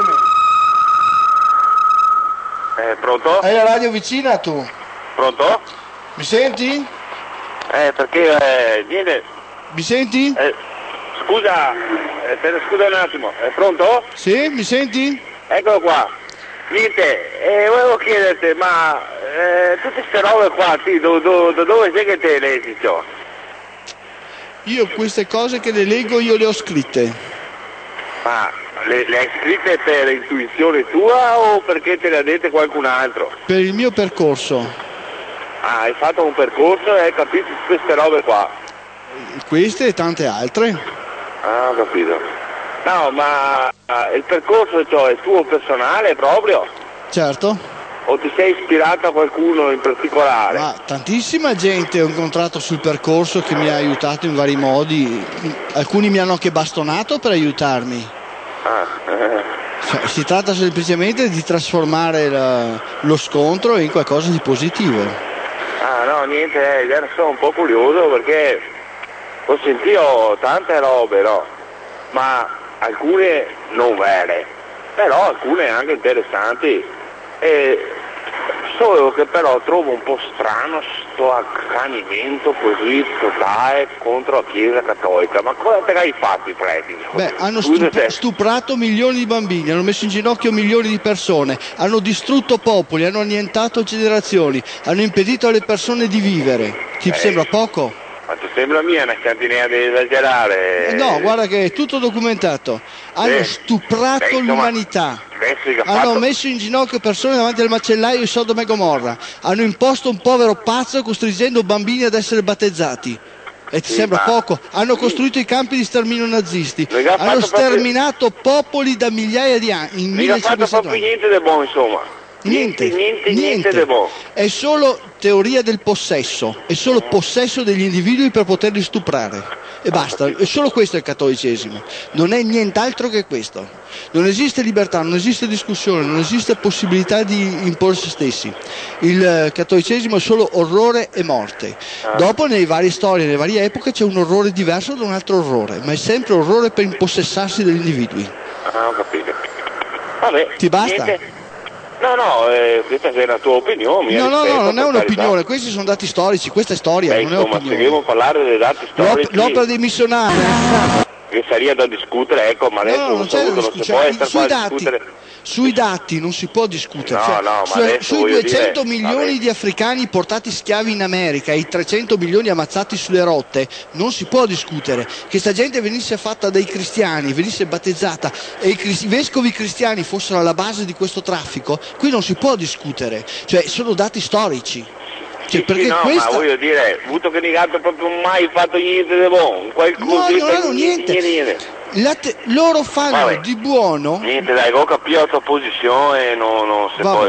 Speaker 4: Pronto?
Speaker 1: Hai la radio vicina tu?
Speaker 4: Pronto?
Speaker 1: Mi senti?
Speaker 4: Perché niente.
Speaker 1: Mi senti?
Speaker 4: Scusa, scusa un attimo. Pronto?
Speaker 1: Sì, mi senti?
Speaker 4: Eccolo qua. Niente, volevo chiederti, ma tutte queste robe qua, sì, da dove sei che te le esito?
Speaker 1: Io queste cose che le leggo io le ho scritte.
Speaker 4: Ma le hai scritte per intuizione tua o perché te le ha dette qualcun altro?
Speaker 1: Per il mio percorso.
Speaker 4: Ah, hai fatto un percorso e hai capito queste robe qua?
Speaker 1: Queste e tante altre.
Speaker 4: Ah, ho capito. No, ma il percorso cioè, è tuo personale proprio?
Speaker 1: Certo.
Speaker 4: O ti sei ispirato a qualcuno in particolare?
Speaker 1: Ma tantissima gente ho incontrato sul percorso che mi ha aiutato in vari modi. Alcuni mi hanno anche bastonato per aiutarmi. Cioè, si tratta semplicemente di trasformare lo scontro in qualcosa di positivo.
Speaker 4: Ah no, niente, sono un po' curioso perché ho sentito tante robe, no? Ma alcune non vere, però alcune anche interessanti. Solo che però trovo un po' strano sto accanimento così totale contro la Chiesa Cattolica. Ma cosa te hai fatto i preti?
Speaker 1: Beh, hanno stuprato milioni di bambini, hanno messo in ginocchio milioni di persone, hanno distrutto popoli, hanno annientato generazioni, hanno impedito alle persone di vivere. Ti sembra poco?
Speaker 4: Ma ti sembra mia una cantina di esagerare?
Speaker 1: No, guarda che è tutto documentato. Hanno stuprato l'umanità. Hanno messo in ginocchio persone davanti al macellaio di Sodoma e Gomorra. Hanno imposto un povero pazzo costringendo bambini ad essere battezzati. E ti sembra poco? Hanno costruito i campi di sterminio nazisti. Hanno sterminato popoli da migliaia di anni.
Speaker 4: Non ha fatto proprio niente di buono, insomma. Niente di buono.
Speaker 1: È solo teoria del possesso, è solo possesso degli individui per poterli stuprare. E basta, è solo questo il cattolicesimo, non è nient'altro che questo. Non esiste libertà, non esiste discussione, non esiste possibilità di imporre se stessi. Il cattolicesimo è solo orrore e morte. Dopo nelle varie storie, nelle varie epoche c'è un orrore diverso da un altro orrore, ma è sempre orrore per impossessarsi degli individui.
Speaker 4: Ah, ho capito. Vabbè,
Speaker 1: ti basta?
Speaker 4: Niente. No, questa è la tua opinione.
Speaker 1: No, non è un'opinione, questi sono dati storici, questa è storia, non è opinione.
Speaker 4: Ma se dobbiamo parlare dei dati storici...
Speaker 1: L'opera dei missionari.
Speaker 4: Che sarebbe da discutere, ecco, ma adesso
Speaker 1: non c'è da discutere. Sui dati non si può discutere. Sui 200 milioni di africani portati schiavi in America e i 300 milioni ammazzati sulle rotte non si può discutere. Che sta gente venisse fatta dai cristiani, venisse battezzata e i vescovi cristiani fossero alla base di questo traffico, qui non si può discutere. Cioè sono dati storici. Perché
Speaker 4: ma voglio dire, avuto che Nigato proprio mai fatto niente di buono,
Speaker 1: niente. Loro fanno di buono.
Speaker 4: Niente, dai, ho capito la tua posizione, non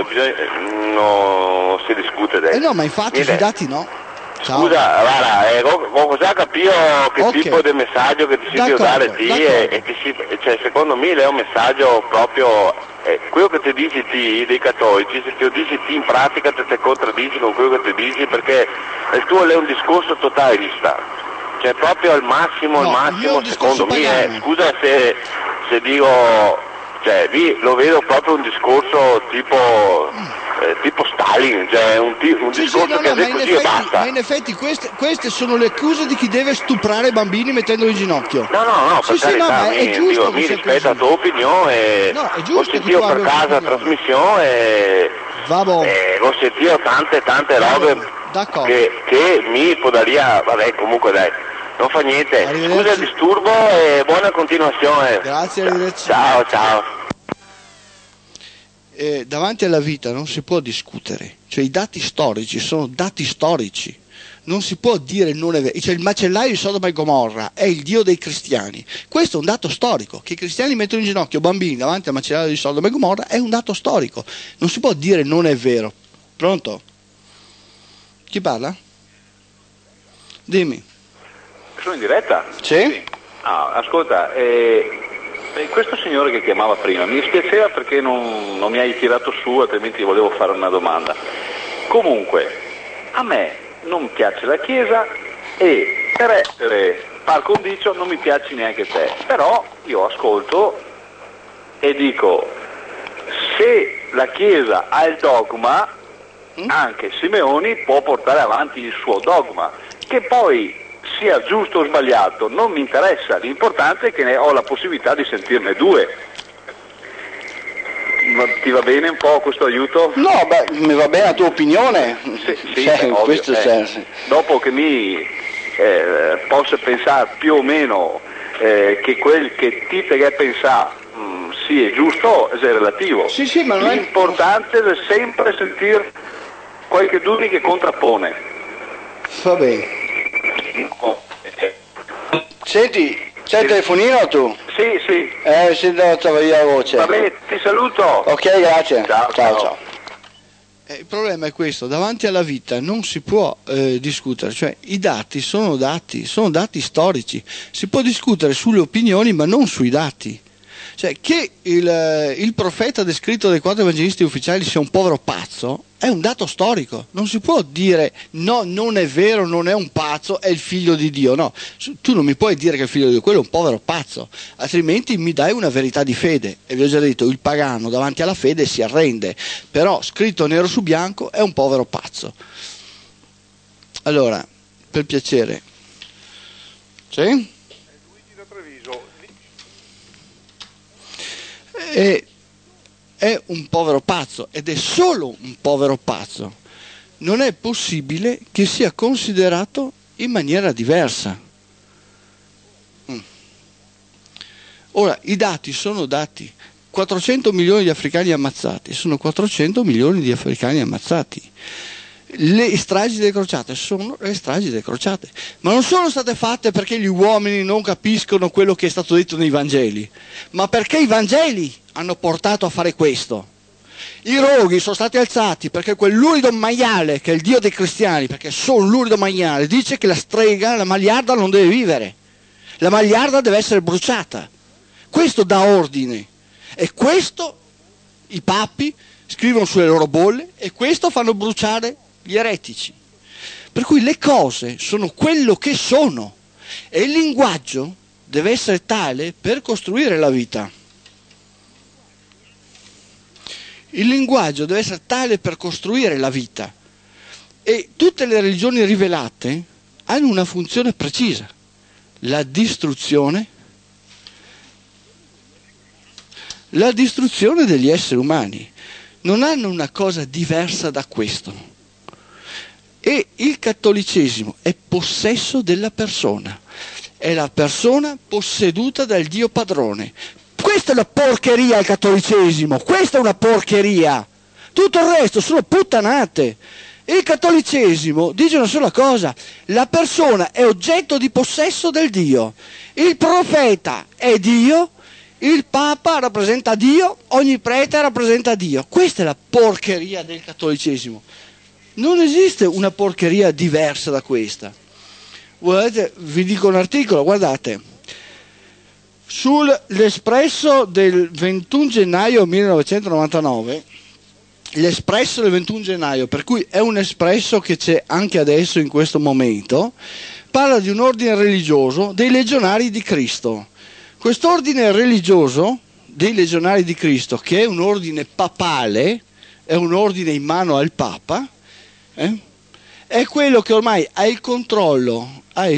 Speaker 4: si discute adesso.
Speaker 1: No, ma infatti sui dati no.
Speaker 4: Ciao. Scusa, guarda, cosa capito che tipo di messaggio che ti si deve dare cioè, secondo me è un messaggio proprio quello che ti dici dei cattolici, se ti lo dici in pratica te contraddici con quello che ti dici, perché il tuo è un discorso totalista, cioè proprio al massimo secondo me, scusa se dico, cioè lì lo vedo proprio un discorso tipo Stalin, cioè un discorso che è così e basta.
Speaker 1: Ma in effetti queste sono le accuse di chi deve stuprare bambini mettendoli in ginocchio.
Speaker 4: No, per carità,
Speaker 1: è giusto
Speaker 4: mi rispetto la tua opinione, ho sentito per casa la trasmissione e ho sentito tante robe che mi podaria, vabbè comunque dai. Non fa niente, scusa il disturbo e buona continuazione.
Speaker 1: Grazie, arrivederci.
Speaker 4: Ciao.
Speaker 1: Davanti alla vita non si può discutere, cioè i dati storici sono dati storici, non si può dire non è vero, cioè il macellaio di Sodoma e Gomorra è il dio dei cristiani, questo è un dato storico, che i cristiani mettono in ginocchio bambini davanti al macellaio di Sodoma e Gomorra è un dato storico, non si può dire non è vero. Pronto? Chi parla? Dimmi.
Speaker 5: Sono in diretta?
Speaker 1: Sì?
Speaker 5: Ascolta, questo signore che chiamava prima mi dispiaceva perché non mi hai tirato su, altrimenti volevo fare una domanda. Comunque, a me non piace la Chiesa e per essere par condicio non mi piaci neanche te, però io ascolto e dico, se la Chiesa ha il dogma, anche Simeoni può portare avanti il suo dogma, che poi sia giusto o sbagliato non mi interessa, l'importante è che ne ho la possibilità di sentirne due. Ma ti va bene un po' questo aiuto?
Speaker 3: No, beh, mi va bene la tua opinione.
Speaker 5: Sì,
Speaker 3: in
Speaker 5: ovvio,
Speaker 3: questo senso.
Speaker 5: Dopo che mi possa pensare più o meno che quel che ti te pensare sì è giusto, è relativo.
Speaker 3: Sì, ma non
Speaker 5: l'importante è sempre sentire qualche dubbio che contrappone.
Speaker 3: Va bene. Senti, c'è il telefonino tu?
Speaker 5: Sì.
Speaker 3: Si andata via la voce.
Speaker 5: Va bene, ti saluto.
Speaker 3: Ok, grazie. Ciao.
Speaker 1: Il problema è questo: davanti alla vita non si può discutere, cioè i dati sono dati storici, si può discutere sulle opinioni ma non sui dati. Cioè, che il profeta descritto dai 4 evangelisti ufficiali sia un povero pazzo è un dato storico, non si può dire no, non è vero, non è un pazzo, è il figlio di Dio. No, tu non mi puoi dire che è il figlio di Dio, quello è un povero pazzo, altrimenti mi dai una verità di fede. E vi ho già detto, il pagano davanti alla fede si arrende, però scritto nero su bianco è un povero pazzo. Allora, per piacere, sì? È un povero pazzo, ed è solo un povero pazzo. Non è possibile che sia considerato in maniera diversa. Ora, i dati sono dati. 400 milioni di africani ammazzati, sono 400 milioni di africani ammazzati. Le stragi delle crociate sono le stragi delle crociate, ma non sono state fatte perché gli uomini non capiscono quello che è stato detto nei Vangeli, ma perché i Vangeli hanno portato a fare questo. I roghi sono stati alzati perché quel lurido maiale, che è il dio dei cristiani, perché sono lurido maiale, dice che la strega, la magliarda non deve vivere, la magliarda deve essere bruciata. Questo dà ordine, e questo i papi scrivono sulle loro bolle, e questo fanno bruciare gli eretici. Per cui le cose sono quello che sono, e il linguaggio deve essere tale per costruire la vita. Il linguaggio deve essere tale per costruire la vita, e tutte le religioni rivelate hanno una funzione precisa: la distruzione degli esseri umani. Non hanno una cosa diversa da questo. E il cattolicesimo è possesso della persona, è la persona posseduta dal Dio padrone. Questa è una porcheria, il cattolicesimo, questa è una porcheria, tutto il resto sono puttanate. Il cattolicesimo dice una sola cosa: la persona è oggetto di possesso del Dio, il profeta è Dio, il Papa rappresenta Dio, ogni prete rappresenta Dio. Questa è la porcheria del cattolicesimo. Non esiste una porcheria diversa da questa. Volete, vi dico un articolo, guardate, sull'Espresso del 21 gennaio 1999, l'Espresso del 21 gennaio, per cui è un Espresso che c'è anche adesso in questo momento, parla di un ordine religioso dei Legionari di Cristo. Quest'ordine religioso dei Legionari di Cristo, che è un ordine papale, è un ordine in mano al Papa, è quello che ormai ha il controllo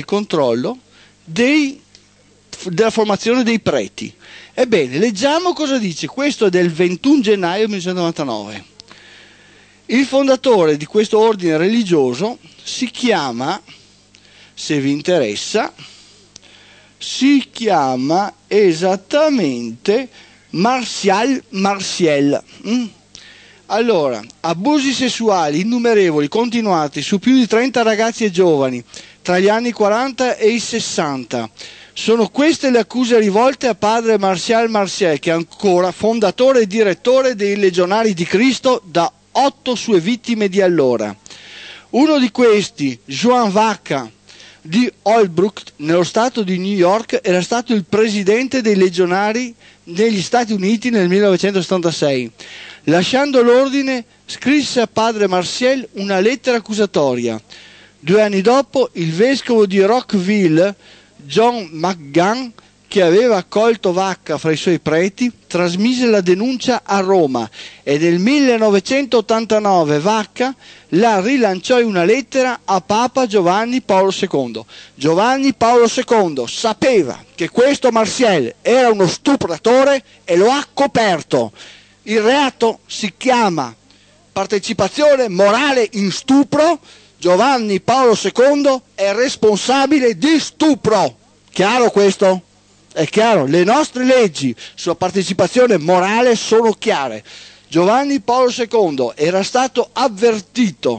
Speaker 1: della formazione dei preti. Ebbene, leggiamo cosa dice. Questo è del 21 gennaio 1999. Il fondatore di questo ordine religioso si chiama, se vi interessa, si chiama esattamente Marcial. Allora, abusi sessuali innumerevoli continuati su più di 30 ragazzi e giovani tra gli anni 40 e i 60. Sono queste le accuse rivolte a padre Marcial, che è ancora fondatore e direttore dei Legionari di Cristo, da 8 sue vittime di allora. Uno di questi, Joan Vaca di Holbrook, nello stato di New York, era stato il presidente dei Legionari negli Stati Uniti nel 1976. Lasciando l'ordine, scrisse a padre Marcial una lettera accusatoria. 2 anni dopo, il vescovo di Rockville, John McGann, che aveva accolto Vacca fra i suoi preti, trasmise la denuncia a Roma e nel 1989 Vacca la rilanciò in una lettera a Papa Giovanni Paolo II. Giovanni Paolo II sapeva che questo Marciel era uno stupratore e lo ha coperto. Il reato si chiama partecipazione morale in stupro. Giovanni Paolo II è responsabile di stupro. Chiaro questo? È chiaro? Le nostre leggi sulla partecipazione morale sono chiare. Giovanni Paolo II era stato avvertito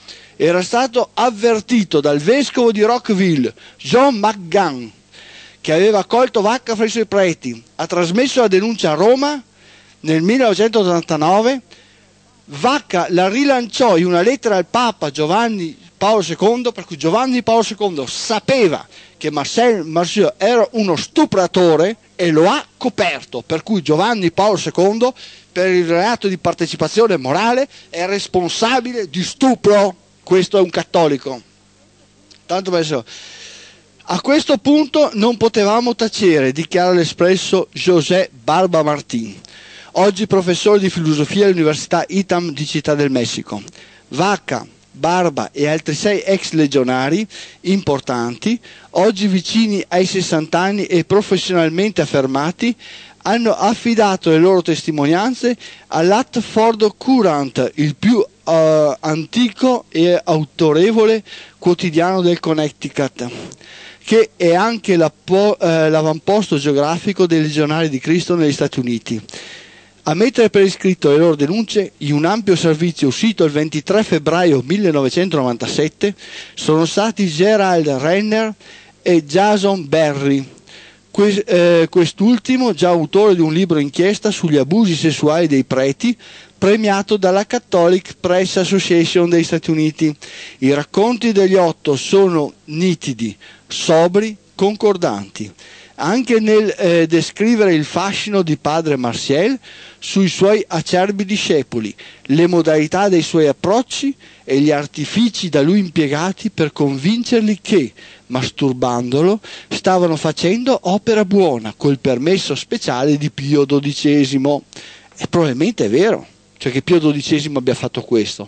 Speaker 1: dal vescovo di Rockville, John McGann, che aveva accolto Vacca fra i suoi preti, ha trasmesso la denuncia a Roma nel 1989. Vacca la rilanciò in una lettera al Papa Giovanni Paolo II, per cui Giovanni Paolo II sapeva che Marcel Marciel era uno stupratore e lo ha coperto, per cui Giovanni Paolo II per il reato di partecipazione morale è responsabile di stupro. Questo è un cattolico. Tanto per essere. A questo punto non potevamo tacere, dichiara l'Espresso José Barba Martín, oggi professore di filosofia all'Università ITAM di Città del Messico. Vacca, Barba e altri 6 ex legionari importanti, oggi vicini ai 60 anni e professionalmente affermati, hanno affidato le loro testimonianze all'Hartford Courant, il più antico e autorevole quotidiano del Connecticut, che è anche l'avamposto geografico dei legionari di Cristo negli Stati Uniti. A mettere per iscritto le loro denunce in un ampio servizio uscito il 23 febbraio 1997 sono stati Gerald Renner e Jason Berry. Quest'ultimo, già autore di un libro inchiesta sugli abusi sessuali dei preti, premiato dalla Catholic Press Association degli Stati Uniti. I racconti degli 8 sono nitidi, sobri, concordanti. Anche nel descrivere il fascino di padre Marciel sui suoi acerbi discepoli, le modalità dei suoi approcci e gli artifici da lui impiegati per convincerli che, masturbandolo, stavano facendo opera buona col permesso speciale di Pio XII. E probabilmente è vero, cioè che Pio XII abbia fatto questo.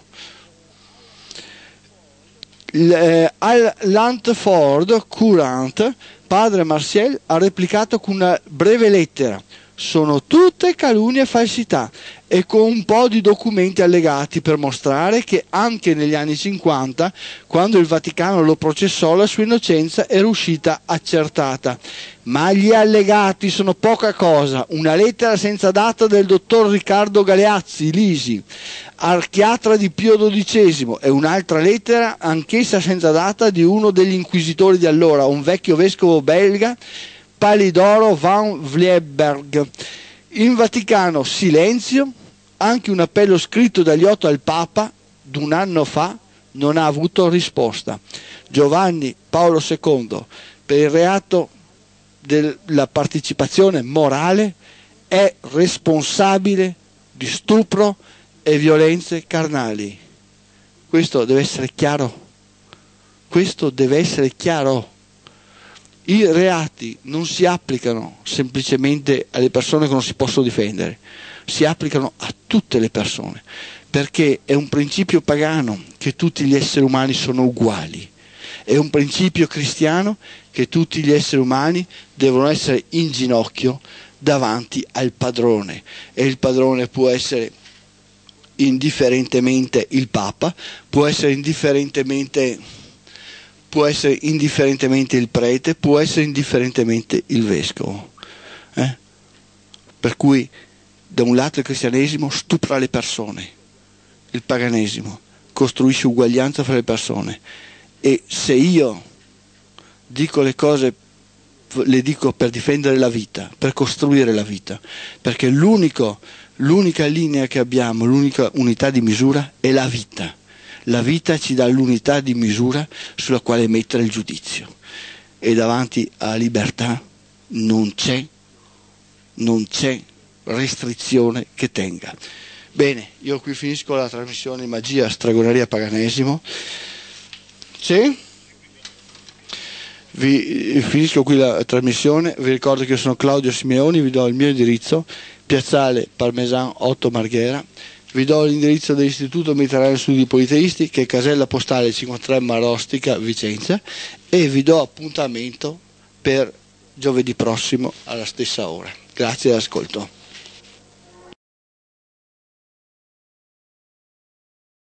Speaker 1: All'Hartford Courant padre Marciel ha replicato con una breve lettera: sono tutte calunnie e falsità, e con un po' di documenti allegati per mostrare che anche negli anni 50, quando il Vaticano lo processò, la sua innocenza era uscita accertata. Ma gli allegati sono poca cosa: una lettera senza data del dottor Riccardo Galeazzi Lisi, archiatra di Pio XII, e un'altra lettera, anch'essa senza data, di uno degli inquisitori di allora, un vecchio vescovo belga, Palidoro van Vlieberg. In Vaticano silenzio, anche un appello scritto dagli 8 al Papa d'un anno fa non ha avuto risposta. Giovanni Paolo II, per il reato della partecipazione morale, è responsabile di stupro e violenze carnali. Questo deve essere chiaro. Questo deve essere chiaro. I reati non si applicano semplicemente alle persone che non si possono difendere, si applicano a tutte le persone, perché è un principio pagano che tutti gli esseri umani sono uguali, è un principio cristiano che tutti gli esseri umani devono essere in ginocchio davanti al padrone, e il padrone può essere indifferentemente il Papa, può essere indifferentemente il prete, può essere indifferentemente il vescovo. Per cui da un lato il cristianesimo stupra le persone, il paganesimo costruisce uguaglianza fra le persone, e se io dico le cose le dico per difendere la vita, per costruire la vita, perché l'unica linea che abbiamo, l'unica unità di misura è la vita. La vita ci dà l'unità di misura sulla quale mettere il giudizio, e davanti alla libertà non c'è restrizione che tenga. Bene, io qui finisco la trasmissione Magia, Stregoneria, Paganesimo. Sì? Finisco qui la trasmissione, vi ricordo che io sono Claudio Simeoni, vi do il mio indirizzo, Piazzale Parmesan 8 Marghera, vi do l'indirizzo dell'Istituto Mediterraneo Studi Politeisti che è casella postale 53 Marostica Vicenza, e vi do appuntamento per giovedì prossimo alla stessa ora. Grazie all'ascolto.